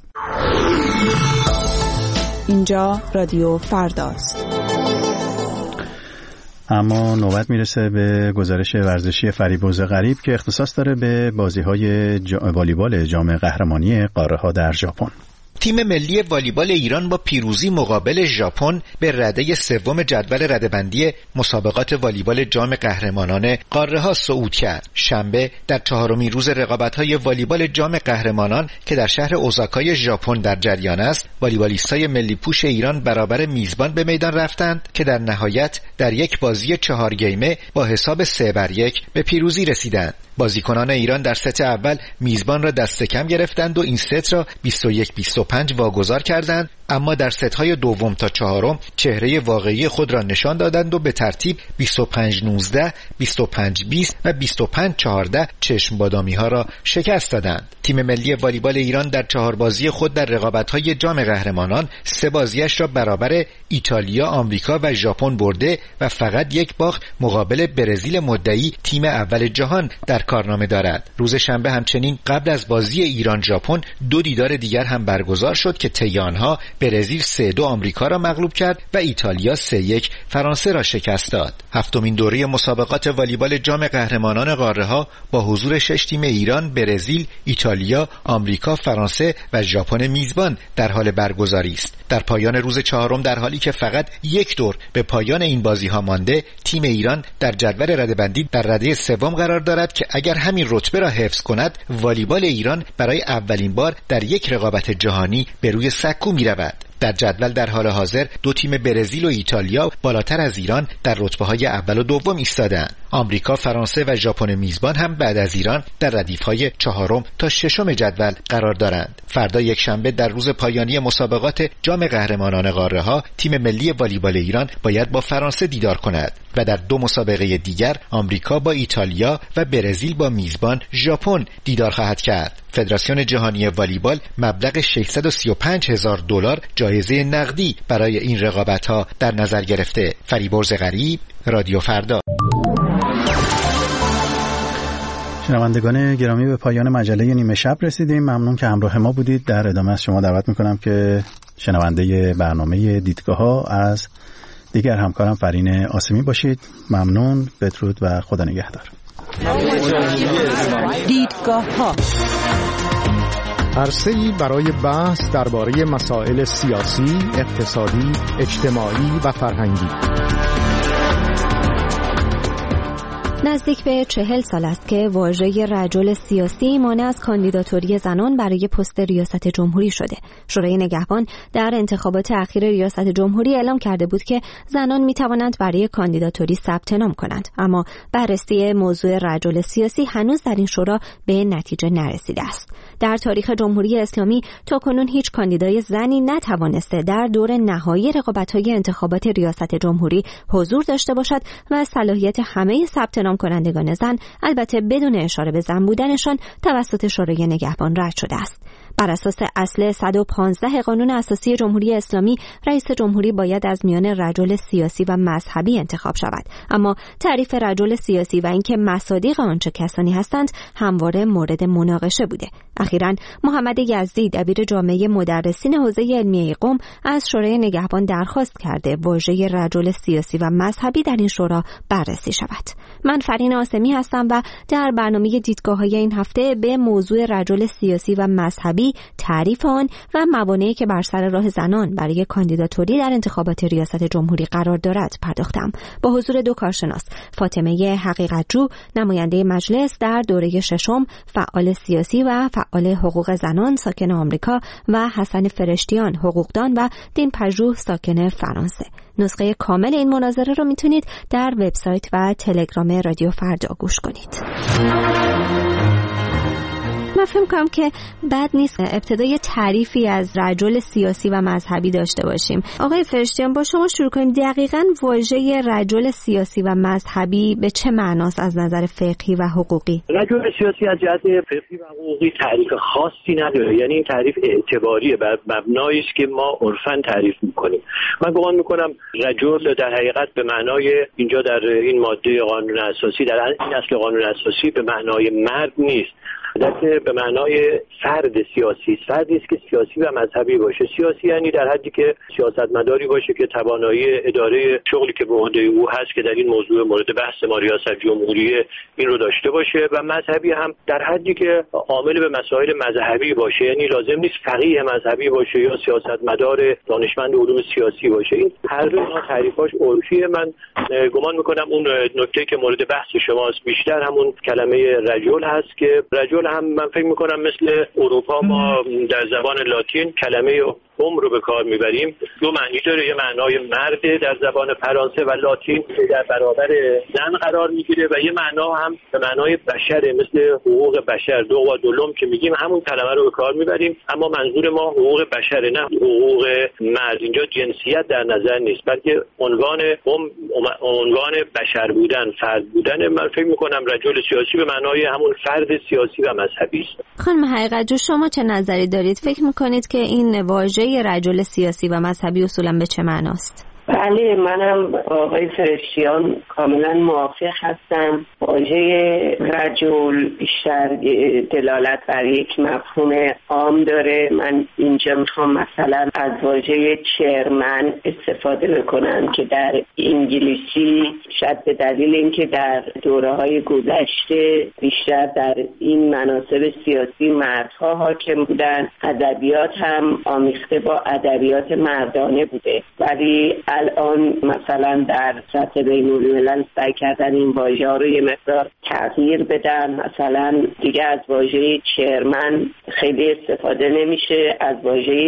اینجا رادیو فرداست. اما نوبت میرسه به گزارش ورزشی فریبرز غریب که اختصاص داره به بازی‌های جا... والیبال جام قهرمانی قاره‌ها در ژاپن. تیم ملی والیبال ایران با پیروزی مقابل ژاپن به رده سوم جدول رده‌بندی مسابقات والیبال جام قهرمانان قاره‌ها صعود کرد. شنبه در چهارمین روز رقابت‌های والیبال جام قهرمانان که در شهر اوزاکای ژاپن در جریان است، والیبالیستای ملی پوش ایران برابر میزبان به میدان رفتند که در نهایت در یک بازی چهار گیمه با حساب سه بر یک به پیروزی رسیدند. بازیکنان ایران در ست اول میزبان را دست کم گرفتند و این ست را بیست و یک بیست و پنج واگذار کردند، اما در ست‌های دوم تا چهارم چهره واقعی خود را نشان دادند و به ترتیب بیست و پنج نوزده، بیست و پنج بیست و بیست و پنج چهارده چشم بادامی‌ها را شکست دادند. تیم ملی والیبال ایران در چهار بازی خود در رقابت‌های جام قهرمانان سه بازیش را برابر ایتالیا، آمریکا و ژاپن برده و فقط یک باخت مقابل برزیل مدعی تیم اول جهان در کارنامه دارد. روز شنبه همچنین قبل از بازی ایران ژاپن دو دیدار دیگر هم برگزار برگزار شد که طی آنها برزیل سه دو آمریکا را مغلوب کرد و ایتالیا سه یک فرانسه را شکست داد. هفتمین دوره مسابقات والیبال جام قهرمانان قاره‌ها با حضور شش تیم ایران، برزیل، ایتالیا، آمریکا، فرانسه و ژاپن میزبان در حال برگزاری است. در پایان روز چهارم، در حالی که فقط یک دور به پایان این بازی‌ها مانده، تیم ایران در جدول رده‌بندی در رده سوم قرار دارد که اگر همین رتبه را حفظ کند، والیبال ایران برای اولین بار در یک رقابت جهانی به روی سکو می‌رود. در جدول در حال حاضر دو تیم برزیل و ایتالیا بالاتر از ایران در رتبه‌های اول و دوم ایستاده‌اند. آمریکا، فرانسه و ژاپن میزبان هم بعد از ایران در ردیف‌های چهارم تا ششم جدول قرار دارند. فردا یکشنبه در روز پایانی مسابقات جام قهرمانان قاره‌ها، تیم ملی والیبال ایران باید با فرانسه دیدار کند و در دو مسابقه دیگر آمریکا با ایتالیا و برزیل با میزبان ژاپن دیدار خواهد کرد. فدراسیون جهانی والیبال مبلغ ششصد و سی و پنج هزار دلار جایزه نقدی برای این رقابت‌ها در نظر گرفته. فریبرز غریب، رادیو فردا. شنوندگان گرامی، به پایان مجله نیمه شب رسیدیم. ممنون که همراه ما بودید. در ادامه از شما دعوت میکنم که شنونده برنامه دیدگاه‌ها از دیگر همکارم فرین آسمی باشید. ممنون، بدرود و خدا نگهدار. دیدگاه‌ها عرصه‌ای برای بحث درباره مسائل سیاسی، اقتصادی، اجتماعی و فرهنگی. نزدیک به چهل سال است که واژه رجل سیاسی مانع از کاندیداتوری زنان برای پست ریاست جمهوری شده. شورای نگهبان در انتخابات اخیر ریاست جمهوری اعلام کرده بود که زنان می توانند برای کاندیداتوری ثبت نام کنند، اما بررسی موضوع رجل سیاسی هنوز در این شورا به نتیجه نرسیده است. در تاریخ جمهوری اسلامی تاکنون هیچ کاندیدای زنی نتوانسته در دور نهایی رقابت‌های انتخابات ریاست جمهوری حضور داشته باشد و صلاحیت همه ثبت نام کنندگان زن، البته بدون اشاره به زن بودنشان، توسط شورای نگهبان رد شده است. بر اساس اصل صد و پانزده قانون اساسی جمهوری اسلامی، رئیس جمهوری باید از میان رجل سیاسی و مذهبی انتخاب شود، اما تعریف رجل سیاسی و اینکه مصادیق آن چه کسانی هستند همواره مورد مناقشه بوده. اخیراً محمد یزدی، دبیر جامعه مدرسین حوزه علمیه قم، از شورای نگهبان درخواست کرده واژه رجل سیاسی و مذهبی در این شورا بررسی شود. من فرین آسمی هستم و در برنامه دیدگاه‌های این هفته به موضوع رجل سیاسی و مذهبی، تعریف آن و موانعی که بر سر راه زنان برای کاندیداتوری در انتخابات ریاست جمهوری قرار دارد پرداختم. با حضور دو کارشناس، فاطمه حقیقتجو، نماینده مجلس در دوره ششم، فعال سیاسی و فعال حقوق زنان ساکن آمریکا، و حسن فرشتیان، حقوقدان و دین پژوه ساکن فرانسه. نسخه کامل این مناظره رو میتونید در وبسایت و تلگرام رادیو فردا گوش کنید. من فکر می‌کنم که بد نیست ابتدای تعریفی از رجل سیاسی و مذهبی داشته باشیم. آقای فرشتیان، با شما شروع کنیم. دقیقاً واژه رجل سیاسی و مذهبی به چه معناست از نظر فقهی و حقوقی؟ رجل سیاسی از جهت فقهی و حقوقی تعریف خاصی نداره، یعنی این تعریف اعتباریه، بر مبنایی است که ما عرفاً تعریف می‌کنیم. من گمان می‌کنم رجل در حقیقت به معنای اینجا در این ماده قانون اساسی، در این اصل قانون اساسی، به معنای مرد نیست، البته به معنای فرد سیاسی، فردی است که سیاسی و مذهبی باشه. سیاسی یعنی در حدی که سیاستمداری باشه که توانایی اداره شغلی که به عهده او هست که در این موضوع مورد بحث ما ریاست جمهوری این رو داشته باشه، و مذهبی هم در حدی که عامل به مسائل مذهبی باشه، یعنی لازم نیست فقیه مذهبی باشه یا سیاستمدار دانشمند علوم سیاسی باشه. این هر دو اینا تعریفاش عرفیه. من گمان میکنم اون نکته که مورد بحث شماست بیشتر همون کلمه رجل هست که رجل هم من فکر میکنم مثل اروپا ما در زبان لاتین کلمه هم رو به کار میبریم، دو معنی داره. یه معنای مرده در زبان فرانسه و لاتین که در برابر زن قرار میگیره، و یه معنا هم به معنای بشره، مثل حقوق بشر، دو و دولم که میگیم همون کلمه رو به کار میبریم، اما منظور ما حقوق بشره، نه حقوق مرد. اینجا جنسیت در نظر نیست، بلکه عنوان هم عنوان بشر بودن، فرد بودن. من فکر میکنم رجل سیاسی به معنای همون فرد سیاسی و مذهبی است. خانم حقیقتجو، شما چه نظری دارید؟ فکر میکنید که این واژه رجل سیاسی و مذهبی اصولا به چه معناست؟ بله، منم آقای فرشتیان کاملا موافق هستم. واژه رجل بیشتر دلالت بر یک مفهوم عام داره. من اینجا میخوام مثلا از واژه چرمن استفاده بکنم که در انگلیسی شاید به دلیل اینکه در دوره‌های گذشته بیشتر در این مناصب سیاسی مردها حاکم بودن، ادبیات هم آمیخته با ادبیات مردانه بوده، ولی الان مثلا در سطح بین‌الملل سعی کردن این واژه ها رو یه مقدار تغییر بدن. مثلا دیگه از واژه چرمن خیلی استفاده نمیشه، از واژه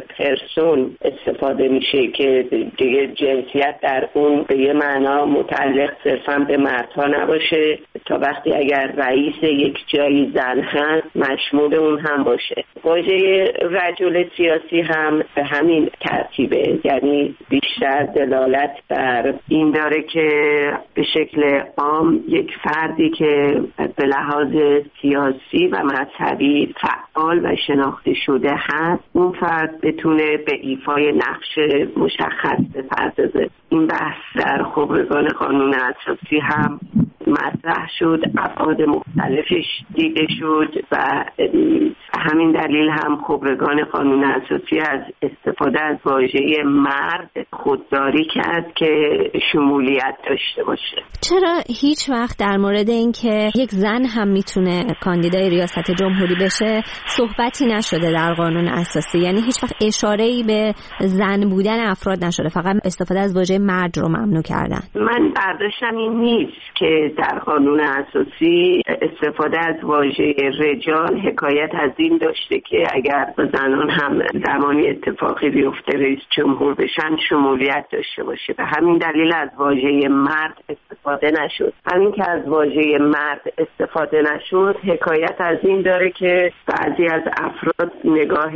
چرپرسون استفاده میشه که دیگه جنسیت در اون به یه معنا متعلق صرفا به مردها نباشه، تا وقتی اگر رئیس یک جایی زن هست مشمول اون هم باشه. واژه رجل سیاسی هم به همین ترتیبه، یعنی بیشتر دلالت بر این داره که به شکل عام یک فردی که به لحاظ سیاسی و مذهبی فعال و شناخته شده هست، اون فرد بتونه به ایفای نقش مشخص بپردازه. این بحث در خبرگان قانون اساسی هم مطرح شد، ابعاد مختلفش دیده شد و همین دلیل هم خبرگان قانون اساسی از استفاده از واژه مرد خودداری کرد که شمولیت داشته باشه. چرا هیچ وقت در مورد اینکه یک زن هم میتونه کاندیدای ریاست جمهوری بشه صحبتی نشده در قانون اساسی؟ یعنی هیچ وقت اشاره‌ای به زن بودن افراد نشده، فقط استفاده از واژه مرد رو ممنوع کردن. من برداشتم این نیست که در قانون اساسی استفاده از واژه رجال حکایت از این داشته که اگر زنان هم زمانی اتفاقی بیفته رئیس جمهور بشن شمولیت داشته باشه. به همین دلیل از واژه مرد استفاده نشد. همین که از واژه مرد استفاده نشد حکایت از این داره که بعضی از افراد نگاه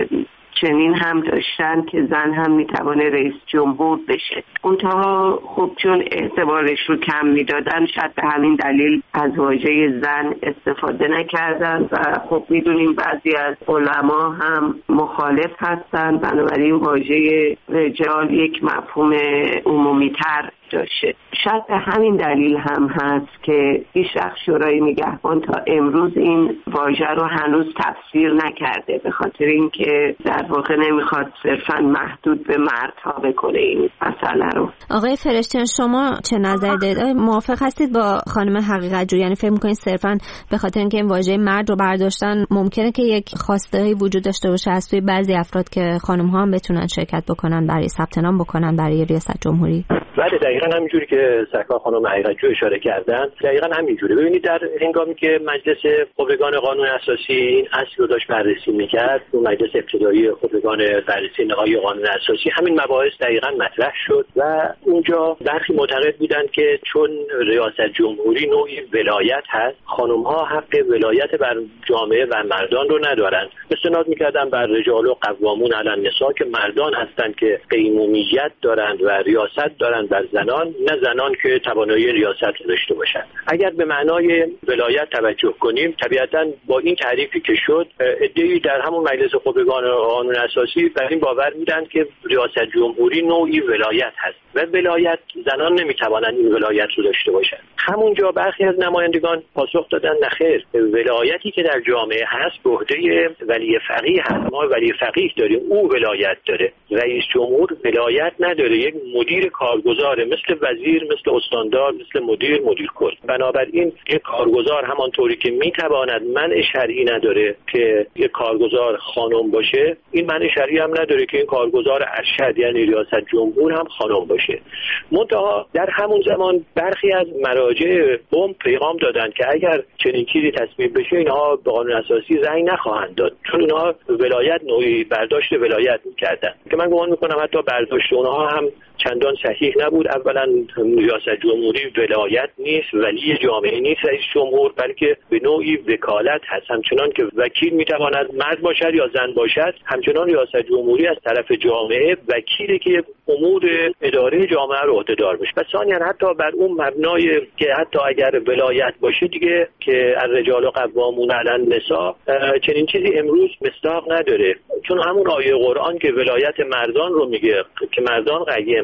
چنین هم داشتن که زن هم میتوانه رئیس جمهور بشه. اونتا خب چون اعتبارش رو کم میدادن شاید به همین دلیل از واژه زن استفاده نکردن و خب میدونیم بعضی از علما هم مخالف هستن، بنابراین واژه رجال یک مفهوم عمومی تر داشته. شاید به همین دلیل هم هست که هیچ وقت شورای نگهبان تا امروز این واژه رو هنوز تفسیر نکرده، به خاطر اینکه در واقع نمیخواد صرفا محدود به مردها بکنه این مسئله رو. آقای فرشتیان شما چه نظر دارید؟ موافق هستید با خانم حقیقت جو؟ یعنی فکر می‌کنید صرفا به خاطر اینکه این واژه مرد رو برداشتن ممکنه که یک خواسته‌ای وجود داشته باشه از سوی بعضی افراد که خانم‌ها هم بتونن شرکت بکنن برای ثبت نام بکنن برای ریاست جمهوری؟ بله، دقیقاً همینجوری که سرکار خانم حقیقت جو اشاره کردن، دقیقاً همینجوری. ببینید در هنگامی که مجلس خبرگان قانون اساسی این اصل رو داشت بررسی می‌کرد، اون مجلس ابتدایی خبرگان بررسی نهایی قانون اساسی، همین مباحث دقیقاً مطرح شد و اونجا برخی معتقد بودند که چون ریاست جمهوری نوعی ولایت هست، خانم‌ها حق ولایت بر جامعه و مردان رو ندارند. استناد می‌کردن بر رجال و قوامون علی النساء که مردان هستند که قیمومیت دارند و ریاست دارند بر زنان، نه زنان که توانایی ریاست رو داشته باشند. اگر به معنای ولایت توجه کنیم، طبیعتاً با این تعریفی که شد، عده‌ای در همون مجلس خبرگان قانون اساسی بر این باور میدن که ریاست جمهوری نوعی ولایت هست و ولایت زنان نمیتوانند این ولایت رو داشته باشند. همونجا برخی از نمایندگان پاسخ دادن نخیر، ولایتی که در جامعه هست به عهده ولی فقیه هست. ما ولی فقیه داریم، او ولایت داره. رئیس جمهور ولایت نداره، یک مدیر کارگزاره، مثل وزیر، مثل استاندار، مثل مدیر، مدیر کل. بنابراین یک کارگزار همانطوری که میتواند منع شرعی نداره که یک کارگزار خانم باشه، این منع شرعی هم نداره که این کارگزار ارشد یعنی ریاست جمهور هم خانم باشه. منتها در همون زمان برخی از مراجع قوم پیغام دادند که اگر چنین چیزی تصویب بشه اینها به قانون اساسی رأی نخواهند داد، چون اینها ولایت نوعی برداشت ولایت می‌کردند که من گمان می‌کنم حتی برداشت اونها هم چندان صحیح نبود. اولا ریاست جمهوری ولایت نیست، ولی جامعه نیست رئیس جمهور، بلکه به نوعی وکالت هست. همچنان که وکیل میتواند مرد باشد یا زن باشد، همچنان ریاست جمهوری از طرف جامعه وکیلی که امور اداره جامعه رو عهده‌دار بشه. و ثانیاً حتی بر اون مبنای که حتی اگر ولایت باشه دیگه که الرجال قوامون علی النساء، چنین چیزی امروز مصداق نداره، چون همون آیه قرآن که ولایت مردان رو میگه که مردان قیم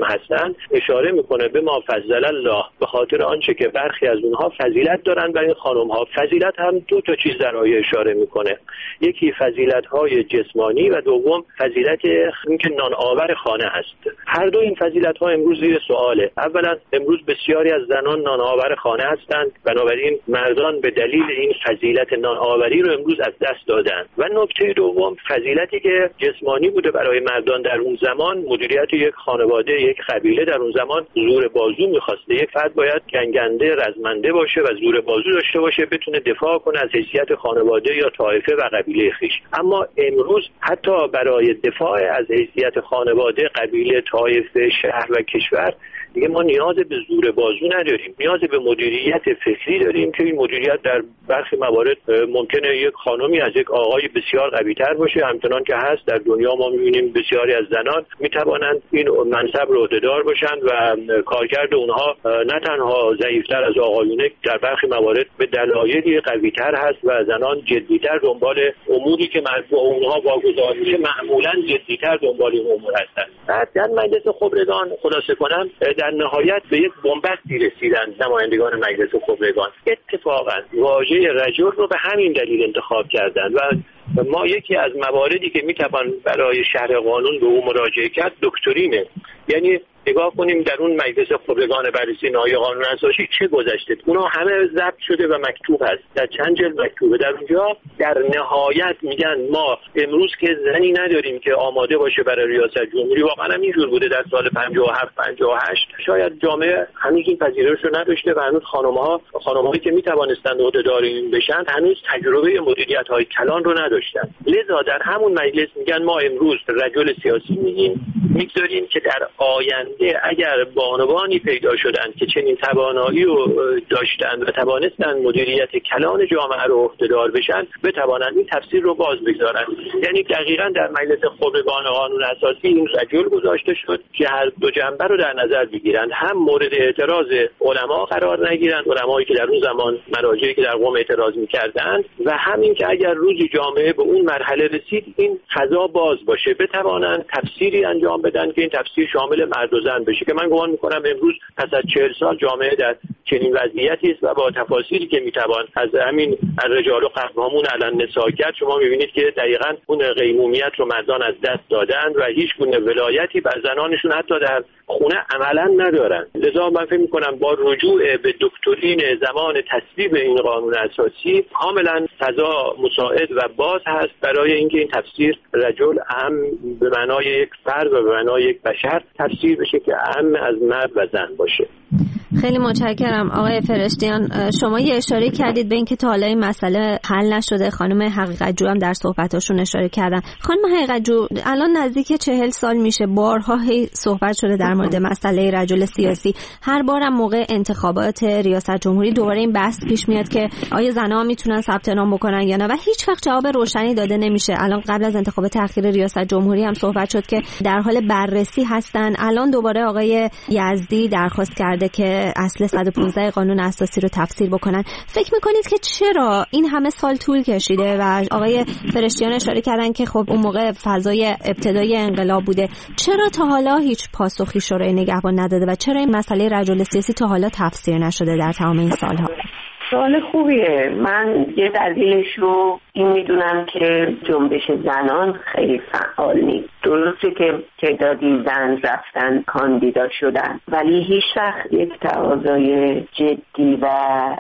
هستند اشاره میکنه به ما فضل الله، به خاطر آنچه که برخی از اونها فضیلت دارن و این خانم ها. فضیلت هم دو تا چیز در آیه اشاره میکنه، یکی فضیلت های جسمانی و دوم فضیلت اینکه نان آور خانه هست. هر دو این فضیلت ها امروز زیر سواله. اولا امروز بسیاری از زنان نان آور خانه هستند، بنابراین مردان به دلیل این فضیلت نان آوری رو امروز از دست دادن. و نکته دوم فضیلتی که جسمانی بوده برای مردان در اون زمان، مدیریت یک خانواده، یک قبیله در اون زمان زور بازو می‌خواسته. یک فرد باید جنگنده، رزمنده باشه و زور بازو داشته باشه، بتونه دفاع کنه از حیثیت خانواده یا طایفه و قبیله خویش. اما امروز حتی برای دفاع از حیثیت خانواده، قبیله، طایفه، شهر و کشور دیگه ما نیاز به زور بازو نداریم، نیاز به مدیریت فکری داریم که این مدیریت در برخی موارد ممکنه یک خانمی از یک آقای بسیار قوی‌تر باشه، همچنان که هست در دنیا ما می‌بینیم بسیاری از زنان می‌توانند این منصب رو عهده‌دار باشند و کارکرد اونها نه تنها ضعیف‌تر از آقایونه، در برخی موارد به دلایلی قوی‌تر هست و زنان جدی‌تر دنبال اموری که مربوط اونها واگذار میشه معمولاً جدی‌تر دنبال این امور هستند. بعد در مجلس خبرگان خلاصه کنم در نهایت به یک بنبستی رسیدن نمایندگان مجلس خبرگان. اتفاقا واژه رجل رو به همین دلیل انتخاب کردن و ما یکی از مواردی که میتوان برای شرح قانون به او مراجعه کرد دکترینه. یعنی نگاه کنیم در اون مجلس خبرگان بررسی نهایی قانون اساسی چه گذشته، اونا همه ضبط شده و مکتوب هست، در چند جلد مکتوبه. در اونجا در نهایت میگن ما امروز که زنی نداریم که آماده باشه برای ریاست جمهوری. واقعا هم اینجور بوده در سال پنجاه و هفت پنجاه و هشت. شاید جامعه هنوز این پذیرش رو نداشته و هنوز خانم‌ها خانم‌هایی که میتوانستند عهده‌دار این بشن هنوز تجربه مدیریت‌های کلان رو نداشتن. لذا در همون مجلس میگن ما امروز رجل سیاسی میگیم، میگذاریم که در آینده اگر بانوانی پیدا شدند که چنین توانایی رو داشتند و توانستند مدیریت کلان جامعه رو عهده‌دار بشن، بتوانند این تفسیر رو باز بگذارند. یعنی دقیقاً در مجلس خبرگان قانون اساسی این رجل گذاشته شد که هر دو جنبه رو در نظر بگیرند، هم مورد اعتراض علما قرار نگیرند، علمایی که در اون زمان مراجعی که در قم اعتراض می‌کردند، و همین که اگر روزی جامعه به اون مرحله رسید این فضا باز باشه، بتوانند تفسیری انجام بدن که این تفسیر شامل مرد و زن بشه. که من گمان میکنم امروز پس از چهل سال جامعه در چنین وضعیتی است و با تفاصیلی که میتوان از همین الرجال قوامون علی النساء کرد، شما میبینید که دقیقاً اون قیمومیت رو مردان از دست دادن و هیچ گونه ولایتی بر زنانشون حتی در خونه عملا ندارن. لذا من فکر میکنم با رجوع به دکترین زمان تصویب این قانون اساسی کاملا فضا مساعد و باز هست برای اینکه این تفسیر رجل هم به معنای یک فرد و به معنای یک بشر تفسیر بشه که هم از مرد و زن باشه. خیلی متشکرم آقای فرشتیان. شما یه اشاره کردید به اینکه تا حالا این مسئله حل نشده. خانم حقیقت جو هم در صحبتاشون اشاره کردن. خانم حقیقت جو الان نزدیک چهل سال میشه بارها هی صحبت شده در مورد مسئله رجل سیاسی. هر بارم موقع انتخابات ریاست جمهوری دوباره این بحث پیش میاد که آیا زن‌ها میتونن ثبت نام بکنن یا نه و هیچ وقت جواب روشنی داده نمیشه. الان قبل از انتخابات اخیر ریاست جمهوری هم صحبت شد که در حال بررسی هستن. الان دوباره آقای یزدی درخواست کرده که اصل صد و پانزده قانون اساسی رو تفسیر بکنن. فکر میکنید که چرا این همه سال طول کشیده؟ و آقای فرشتیان اشاره کردن که خب اون موقع فضای ابتدای انقلاب بوده. چرا تا حالا هیچ پاسخی شورای نگهبان نداده و چرا این مسئله رجل سیاسی تا حالا تفسیر نشده در تمام این سالها؟ سوال خوبیه. من یه دلیلش رو این میدونم که جنبش زنان خیلی فعال نیست. درسته که تعدادی زن رفتن کاندیدا شدن ولی هیچ وقت یک تقاضای جدی و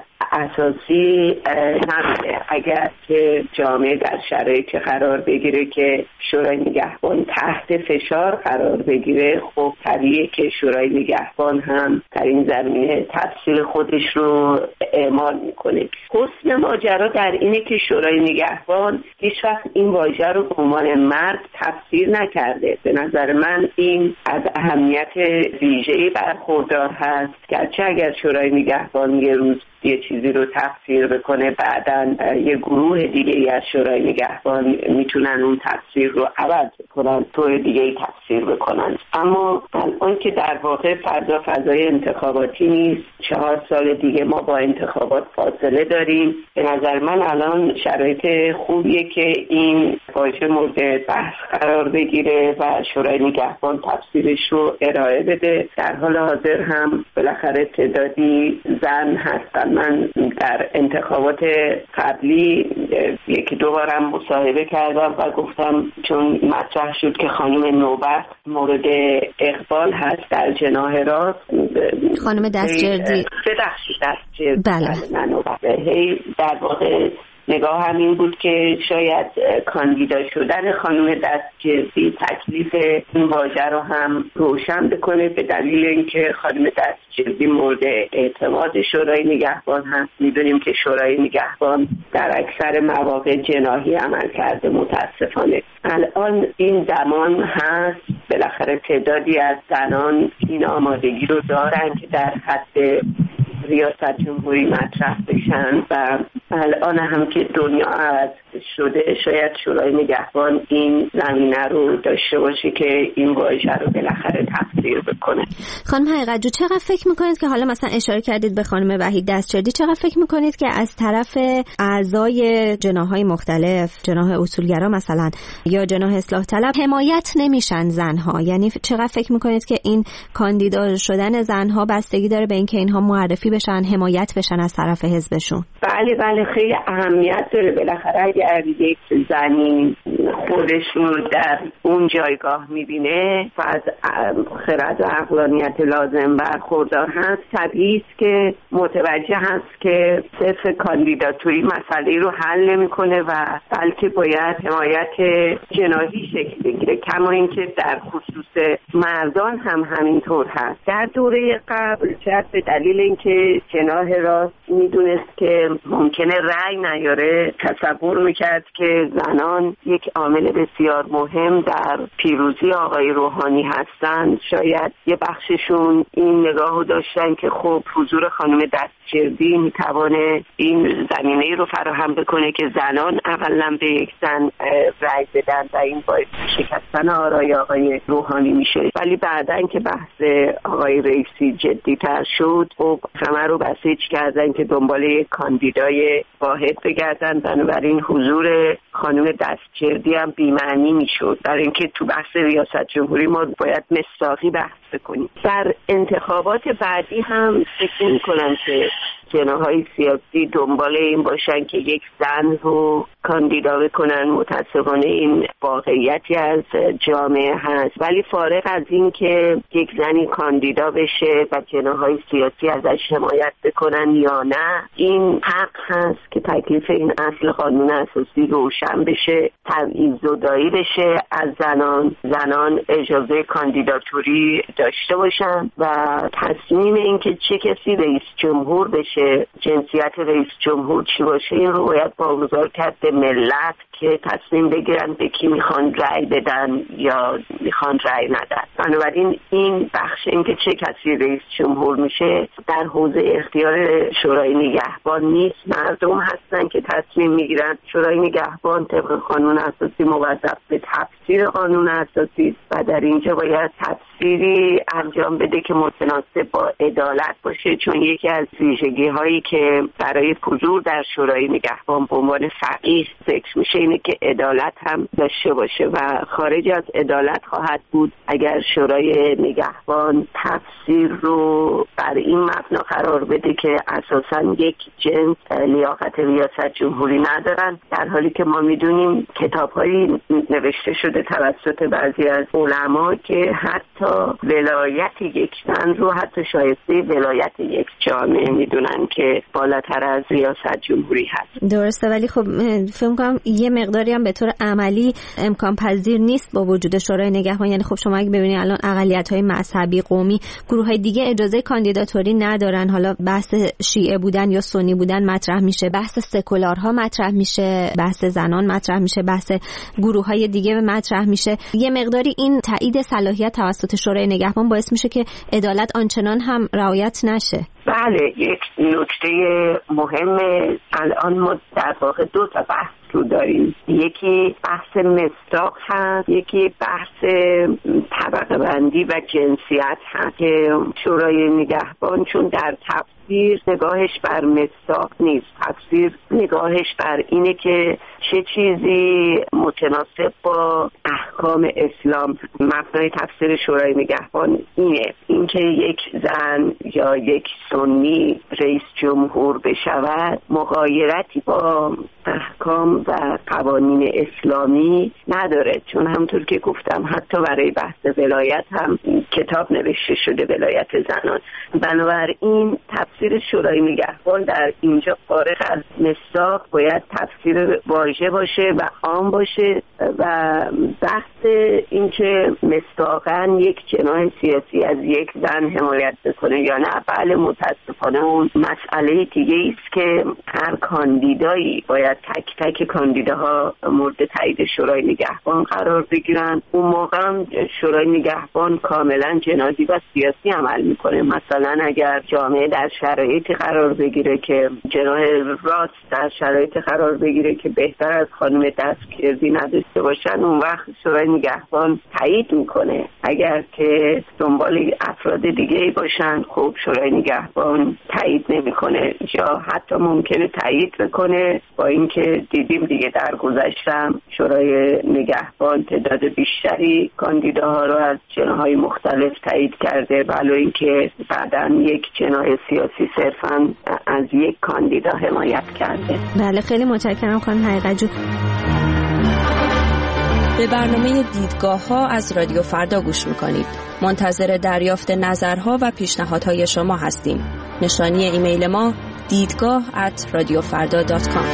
اساسی نبوده. اگر که جامعه در شرایطی قرار بگیره که شورای نگهبان تحت فشار قرار بگیره، خب طبیعیه که شورای نگهبان هم در این زمینه تفسیر خودش رو اعمال میکنه. حسن ماجرا در اینه که شورای نگهبان هیچ وقت این واژه رو به عنوان مرد تفسیر نکرده. به نظر من این از اهمیت ویژه‌ای برخوردار هست، گرچه اگر شورای نگهبان یه روز یه چیزی رو تفسیر بکنه، بعداً یه گروه دیگه ای از شورای نگهبان میتونن اون تفسیر رو عوض کنن، طور دیگه ای تفسیر بکنن. اما الان که در واقع فضا فضای انتخاباتی نیست، چهار سال دیگه ما با انتخابات فاصله داریم، به نظر من الان شرایط خوبیه که این واژه مورد بحث قرار بگیره و شورای نگهبان تفسیرش رو ارائه بده. در حال حاضر هم بالاخره تعدادی زن هستن. من در انتخابات قبلی یکی دو بارم مصاحبه کردم و گفتم چون مطرح شد که خانم نوبت مورد اقبال هست در جناح راست، خانم دستجردی ببخشید دستجردی بله نه نوبت، هی در واقع نگاه هم این بود که شاید کاندیدا شدن خانم دستجردی تکلیف این واژه رو هم روشن بکنه، به دلیل اینکه خانم دستجردی مورد اعتماد شورای نگهبان هست. میدونیم که شورای نگهبان در اکثر مواقع جناحی عمل کرده متاسفانه. الان این زمان هست، بالاخره تعدادی از زنان این آمادگی رو دارن که در حد ریاست جمهوری مطرح بشن و الان هم که دنیا عوض شده شاید شورای نگهبان این زمینه رو داشته باشه که این واژه رو بالاخره تفسیر بکنه. خانم حقیقت‌جو چقدر فکر میکنید که حالا مثلا اشاره کردید به خانم وحید دستجردی، چقدر فکر میکنید که از طرف اعضای جناح‌های مختلف، جناح اصولگرا مثلا یا جناح اصلاح طلب حمایت نمیشن زنها؟ یعنی چقدر فکر میکنید که این کاندیدا شدن زنها بستگی داره به اینکه اینها معرفی بشن، حمایت بشن از طرف حزبشون؟ بله بله خیلی اهمیت داره. بالاخره اگر یک زنی خودش رو در اون جایگاه میبینه و از خرد و عقلانیت لازم برخوردار هست، طبیعی است که متوجه هست که صرف کاندیداتوری مسئله رو حل نمیکنه و بلکه باید حمایت جناحی شکل بگیره. کما اینکه در خصوص مردان هم همینطور هست. در دوره قبل شاید به دلیل اینکه جناح راست میدونست که ممکنه رأی نیاره، تصور میکرد که زنان یک عامل بسیار مهم در پیروزی آقای روحانی هستند. شاید یه بخششون این نگاهو داشتن که خب حضور خانم دستجردی میتوانه این زمینه رو فراهم بکنه که زنان اقلا به یک زن رأی بدن و این باعث شکستن آرای آقای روحانی میشه. ولی بعدن که بحث آقای رئیسی جدی‌تر شد، خب همه رو بسیج کردن که دنبال یک کاندیدای واحد بگردن، بنابراین حضور خانم دستجردی هم بی‌معنی میشد، برای اینکه تو بحث ریاست جمهوری ما باید مصداقی بحث بکنیم. در انتخابات بعدی هم فکر می‌کنم که جناح‌های سیاسی دنبال این باشن که یک زن رو کاندیدا بکنن. متأسفانه این واقعیتی از جامعه هست، ولی فارغ از این که یک زنی کاندیدا بشه و جناح‌های سیاسی ازش حمایت بکنن یا نه، این حق هست که تکلیف این اصل قانون اساسی روشن بشه، تبعیض زدایی بشه از زنان. زنان اجازه کاندیداتوری داشته باشن و تصمیم این که چه کسی رئیس جمهور بشه، جنسیت رئیس جمهور چی باشه، این رو باید واگذار کرد به ملت که تصمیم بگیرن به کی میخوان رأی بدن یا میخوان رأی ندن. بنابراین این بخش این که چه کسی رئیس جمهور میشه در حوزه اختیار شورای نگهبان نیست، مردم هستن که تصمیم میگیرن. شورای نگهبان طبق قانون اساسی موظف به تفسیر قانون اساسی و در اینجا باید تفسیری انجام بده که متناسب با عدالت باشه، چون یکی از ویژگی هایی که برای حضور در شورای نگهبان به عنوان فقیه ذکر میشه اینه که عدالت هم داشته باشه و خارج از عدالت خواهد بود اگر شورای نگهبان تفسیر رو بر این مبنا قرار بده که اساساً یک جنس لیاقت ریاست جمهوری ندارن، در حالی که ما میدونیم کتاب‌هایی نوشته شده توسط بعضی از علما که حتی ولایت یک زن رو حتی شایسته ولایت یک جامعه میدونن که بالاتر از ریاست جمهوری هست. درسته، ولی خب فکر می‌کنم یه مقداری هم به طور عملی امکان پذیر نیست با وجود شورای نگهبان. یعنی خب شما اگه ببینید الان اقلیت‌های مذهبی، قومی، گروه‌های دیگه اجازه کاندیداتوری ندارن. حالا بحث شیعه بودن یا سنی بودن مطرح میشه، بحث سکولارها مطرح میشه، بحث زنان مطرح میشه، بحث گروه‌های دیگه مطرح میشه. یه مقداری این تایید صلاحیت توسط شورای نگهبان باعث میشه که عدالت آنچنان هم رعایت نشه. بله، یک نکته مهم الان ما در واقع دو تا بحث رو داریم. یکی بحث مصداق هست، یکی بحث طبقه بندی و جنسیت هست که شورای نگهبان چون در تفسیر نگاهش بر مصداق نیست، تفسیر نگاهش بر اینه که چه چیزی متناسب با احکام اسلام. مبنای تفسیر شورای نگهبان اینه، اینکه یک زن یا یک سنی رئیس جمهور بشود مغایرتی با احکام و قوانین اسلامی نداره، چون همونطور که گفتم حتی برای بحث ولایت هم کتاب نوشته شده، ولایت زنان. بنابراین تفسیر شورای نگهبان در اینجا فارغ از مصداق باید تفسیر واژه باشه و عام باشه و بحث اینکه مصداقاً یک جناح سیاسی از یک زن حمایت بکنه یا نه، بله متاسفانه اون مسئله دیگه است که هر کاندیدایی باید تک تک کاندیداها مورد تایید شورای نگهبان قرار بگیرن. اون موقع هم شورای نگهبان کاملا جناحی و سیاسی عمل میکنه. مثلا اگر جامعه در شرایطی قرار بگیره که جناح راست در شرایطی قرار بگیره که بهتر از خانم دستگیردی نداشته باشن، اون وقت شورای نگهبان تایید میکنه. اگر که دنبال افراد دیگه باشن، خب شورای نگهبان تایید نمیکنه یا حتی ممکنه تایید بکنه، با اینکه دیدیم دیگه در گذشتم شورای نگهبان تعداد بیشتری کاندیداها رو از جناح‌های مختلف تایید کرده، ولی اینکه بعداً یک جناح سیاسی صرفاً از یک کاندیدا حمایت کرده. بله، خیلی متشکرم خانم حقیقت‌جو. به برنامه دیدگاه ها از رادیو فردا گوش میکنید. منتظر دریافت نظرها و پیشنهادهای شما هستیم. نشانی ایمیل ما دیدگاه ات رادیو فردا دات کام.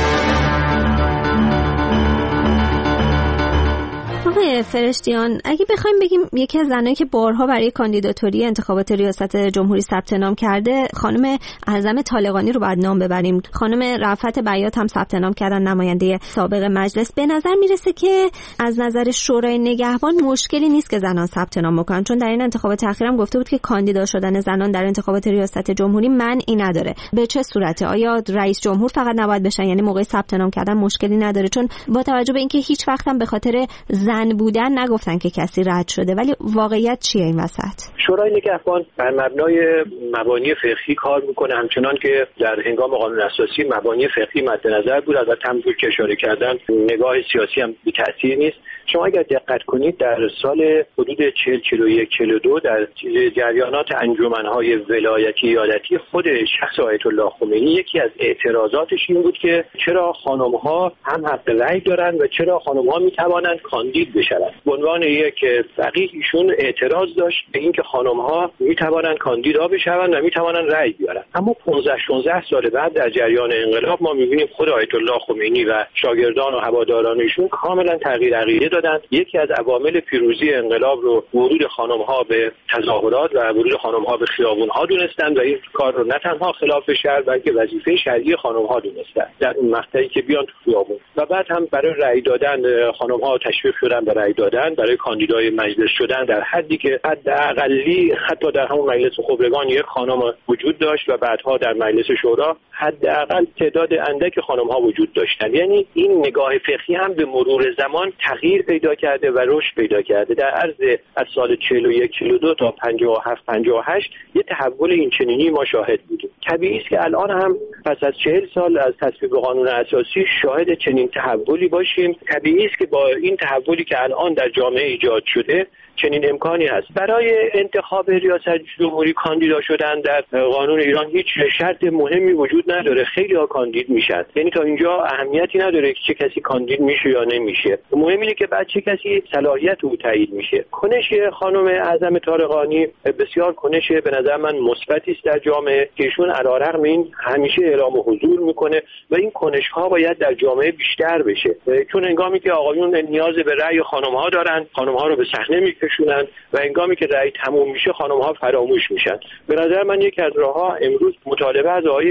آقای فرشتیان، اگه بخوایم بگیم یکی از زنایی که بارها برای کاندیداتوری انتخابات ریاست جمهوری ثبت نام کرده خانم اعظم طالقانی رو بعد نام ببریم. خانم رفعت بیات هم ثبت نام کردن، نماینده سابق مجلس. به نظر میرسه که از نظر شورای نگهبان مشکلی نیست که زنان ثبت نام بکنن، چون در این انتخابات اخیر هم گفته بود که کاندیدا شدن زنان در انتخابات ریاست جمهوری منعی نداره. به چه صورته؟ آیا رئیس جمهور فقط نباید بشن، یعنی موقع ثبت نام کردن مشکلی نداره؟ چون با توجه به اینکه هیچ وقت هم به خاطر زن بودن نگفتن که کسی رد شده، ولی واقعیت چیه این وسط؟ شورای نگهبان بر مبنای مبانی فقهی کار میکنه، همچنان که در هنگام قانون اساسی مبانی فقهی مد نظر بود. البته همونطور که اشاره کردن نگاه سیاسی هم بی تاثیر نیست. شما اگر دقت کنید در سال حدود چهل چهل و یک چهل و دو در جریانات انجمنهای ولایتی ایالتی خود شخص آیت الله خمینی یکی از اعتراضاتش این بود که چرا خانم‌ها هم حق رأی دارن و چرا خانم‌ها میتوانند کاندید بشن. به عنوان یک فقیه ایشون اعتراض داشت به اینکه خانم‌ها میتوانند کاندیدا بشوند و میتوانند رأی بیارن. اما پانزده شانزده سال بعد در جریان انقلاب ما می‌بینیم خود آیت الله خمینی و شاگردان و هواداران ایشون کاملا تغییر عقیده دادن. یکی از عوامل پیروزی انقلاب رو ورود خانم‌ها به تظاهرات و ورود خانم‌ها به خیابون‌ها دونستند و این کار رو نه تنها خلاف شرع بلکه وظیفه شرعی خانم‌ها دونستند در اون مقطعی که بیان تو خیابون. و بعد هم برای رأی دادن خانم‌ها تشویق شدن به رأی دادن، برای کاندیدای مجلس شدن در حدی که حداقلی حتی در همون مجلس خبرگان یک خانم وجود داشت و بعدها در مجلس شورا حداقل تعداد اندک خانم‌ها وجود داشتند. یعنی این نگاه فقهی هم به مرور زمان تغییر پیدا کرده و رشد پیدا کرده. در عرض از سال چهل و یک چهل و دو تا پنجاه و هفت پنجاه و هشت یه تحول این چنینی ما شاهد بودیم. طبیعی است که الان هم پس از چهل سال از تصویب قانون اساسی شاهد چنین تحولی باشیم. طبیعی است که با این تحولی که الان در جامعه ایجاد شده چنین امکانی هست. برای انتخاب ریاست جمهوری کاندیدا شدن در قانون ایران هیچ شرط مهمی وجود نداره. خیلی ها کاندید میشن، یعنی تا اینجا اهمیتی نداره که چه کسی کاندید میشه یا نمیشه. مهم اینه که بعد چه کسی صلاحیت او تایید میشه. کنش خانم اعظم طالقانی بسیار کنش به نظر من مثبتی است در جامعه که ایشون علیرغم این همیشه اعلام حضور میکنه و این کنش ها باید در جامعه بیشتر بشه، چون هنگامی که آقایون نیاز به رأی خانم ها دارن، خانم ها رو به صحنه میکشونن و هنگامی که رأی تموم میشه خانم ها فراموش میشن. به نظر من یکی از راه‌ها امروز مطالبه از آقای روحانی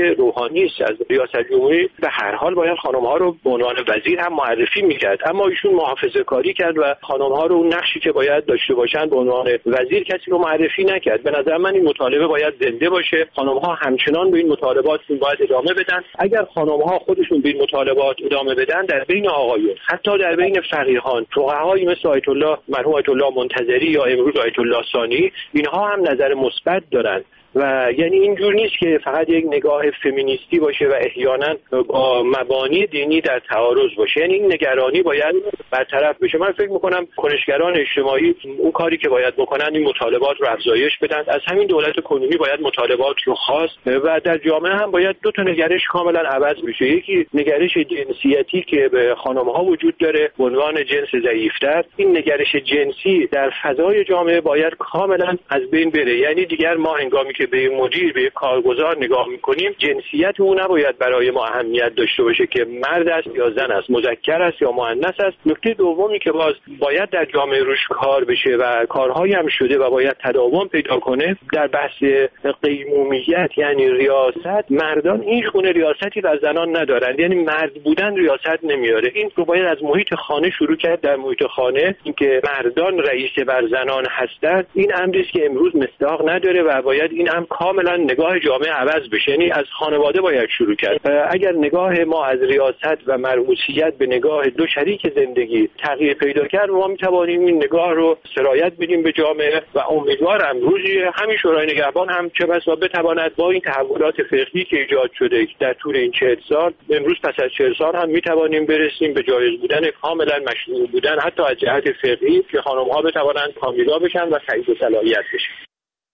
روحانی است از ریاست جمهوری، به هر حال باید خانم‌ها رو به عنوان وزیر هم معرفی می‌کرد، اما ایشون محافظه‌کاری کرد و خانم‌ها رو اون نقشی که باید داشته باشن به عنوان وزیر کسی رو معرفی نکرد. به نظر من این مطالبه باید زنده باشه. خانم‌ها همچنان به این مطالباتشون باید ادامه بدن. اگر خانم‌ها خودشون به این مطالبات ادامه بدن، در بین آقایون، حتی در بین فقیهان، فقهایی مثل آیت الله مرحوم آیت الله منتظری یا امروز آیت الله ثانی، اینها هم نظر مثبت دارن و یعنی اینجور نیست که فقط یک نگاه فمینیستی باشه و احیانا با مبانی دینی در تعارض باشه. یعنی این نگرانی باید برطرف بشه. من فکر میکنم کنشگران اجتماعی اون کاری که باید بکنن این مطالبات رو افزایش بدن. از همین دولت کنونی باید مطالبات رو خواست و در جامعه هم باید دو تا نگرش کاملا عوض بشه. یکی نگرش جنسیتی که به خانم‌ها وجود داره به عنوان جنس ضعیف‌تر. این نگرش جنسی در فضای جامعه باید کاملا از بین بره. یعنی دیگر ما هنگامی که به مدیر به کارگزار نگاه میکنیم، جنسیت او نباید برای ما اهمیت داشته باشه که مرد است یا زن است، مذکر است یا مؤنث است. نکته دومی که باز باید در جامعه روش کار بشه و کارهایی هم شده و باید تداوم پیدا کنه، در بحث قیمومیت یعنی ریاست، مردان هیچ گونه ریاستی و زنان ندارند. یعنی مرد بودن ریاست نمیاره. این رو باید از محیط خانه شروع کرد. در محیط خانه اینکه مردان رئیس بر زنان هستند، این امری است که امروز مصداق نداره و باید این هم کاملا نگاه جامعه عوض بشه. یعنی از خانواده باید شروع کرد. اگر نگاه ما از ریاست و مرئوسیت به نگاه دو شریک زندگی تغییر پیدا کرد، ما میتوانیم این نگاه رو سرایت بدیم به جامعه و امیدوارم روزی همین شورای نگهبان هم چه بسا بتواند با این تحولات فقهی که ایجاد شده در طول این چهل سال، امروز پس از چهل سال هم میتوانیم برسیم به جایز بودن کاملا مشروع بودن حتی از جهت فقهی که خانم‌ها بتوانند کامیلا بشن و صحیح و صلاحیت بشن.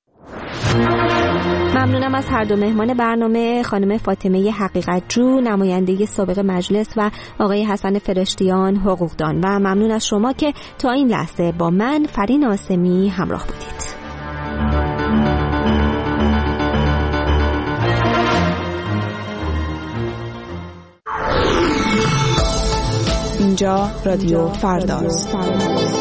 ممنونم از هر دو مهمان برنامه، خانم فاطمه حقیقتجو نماینده سابق مجلس و آقای حسن فرشتیان حقوقدان، و ممنون از شما که تا این لحظه با من فرین آسمی همراه بودید. اینجا رادیو فرداست.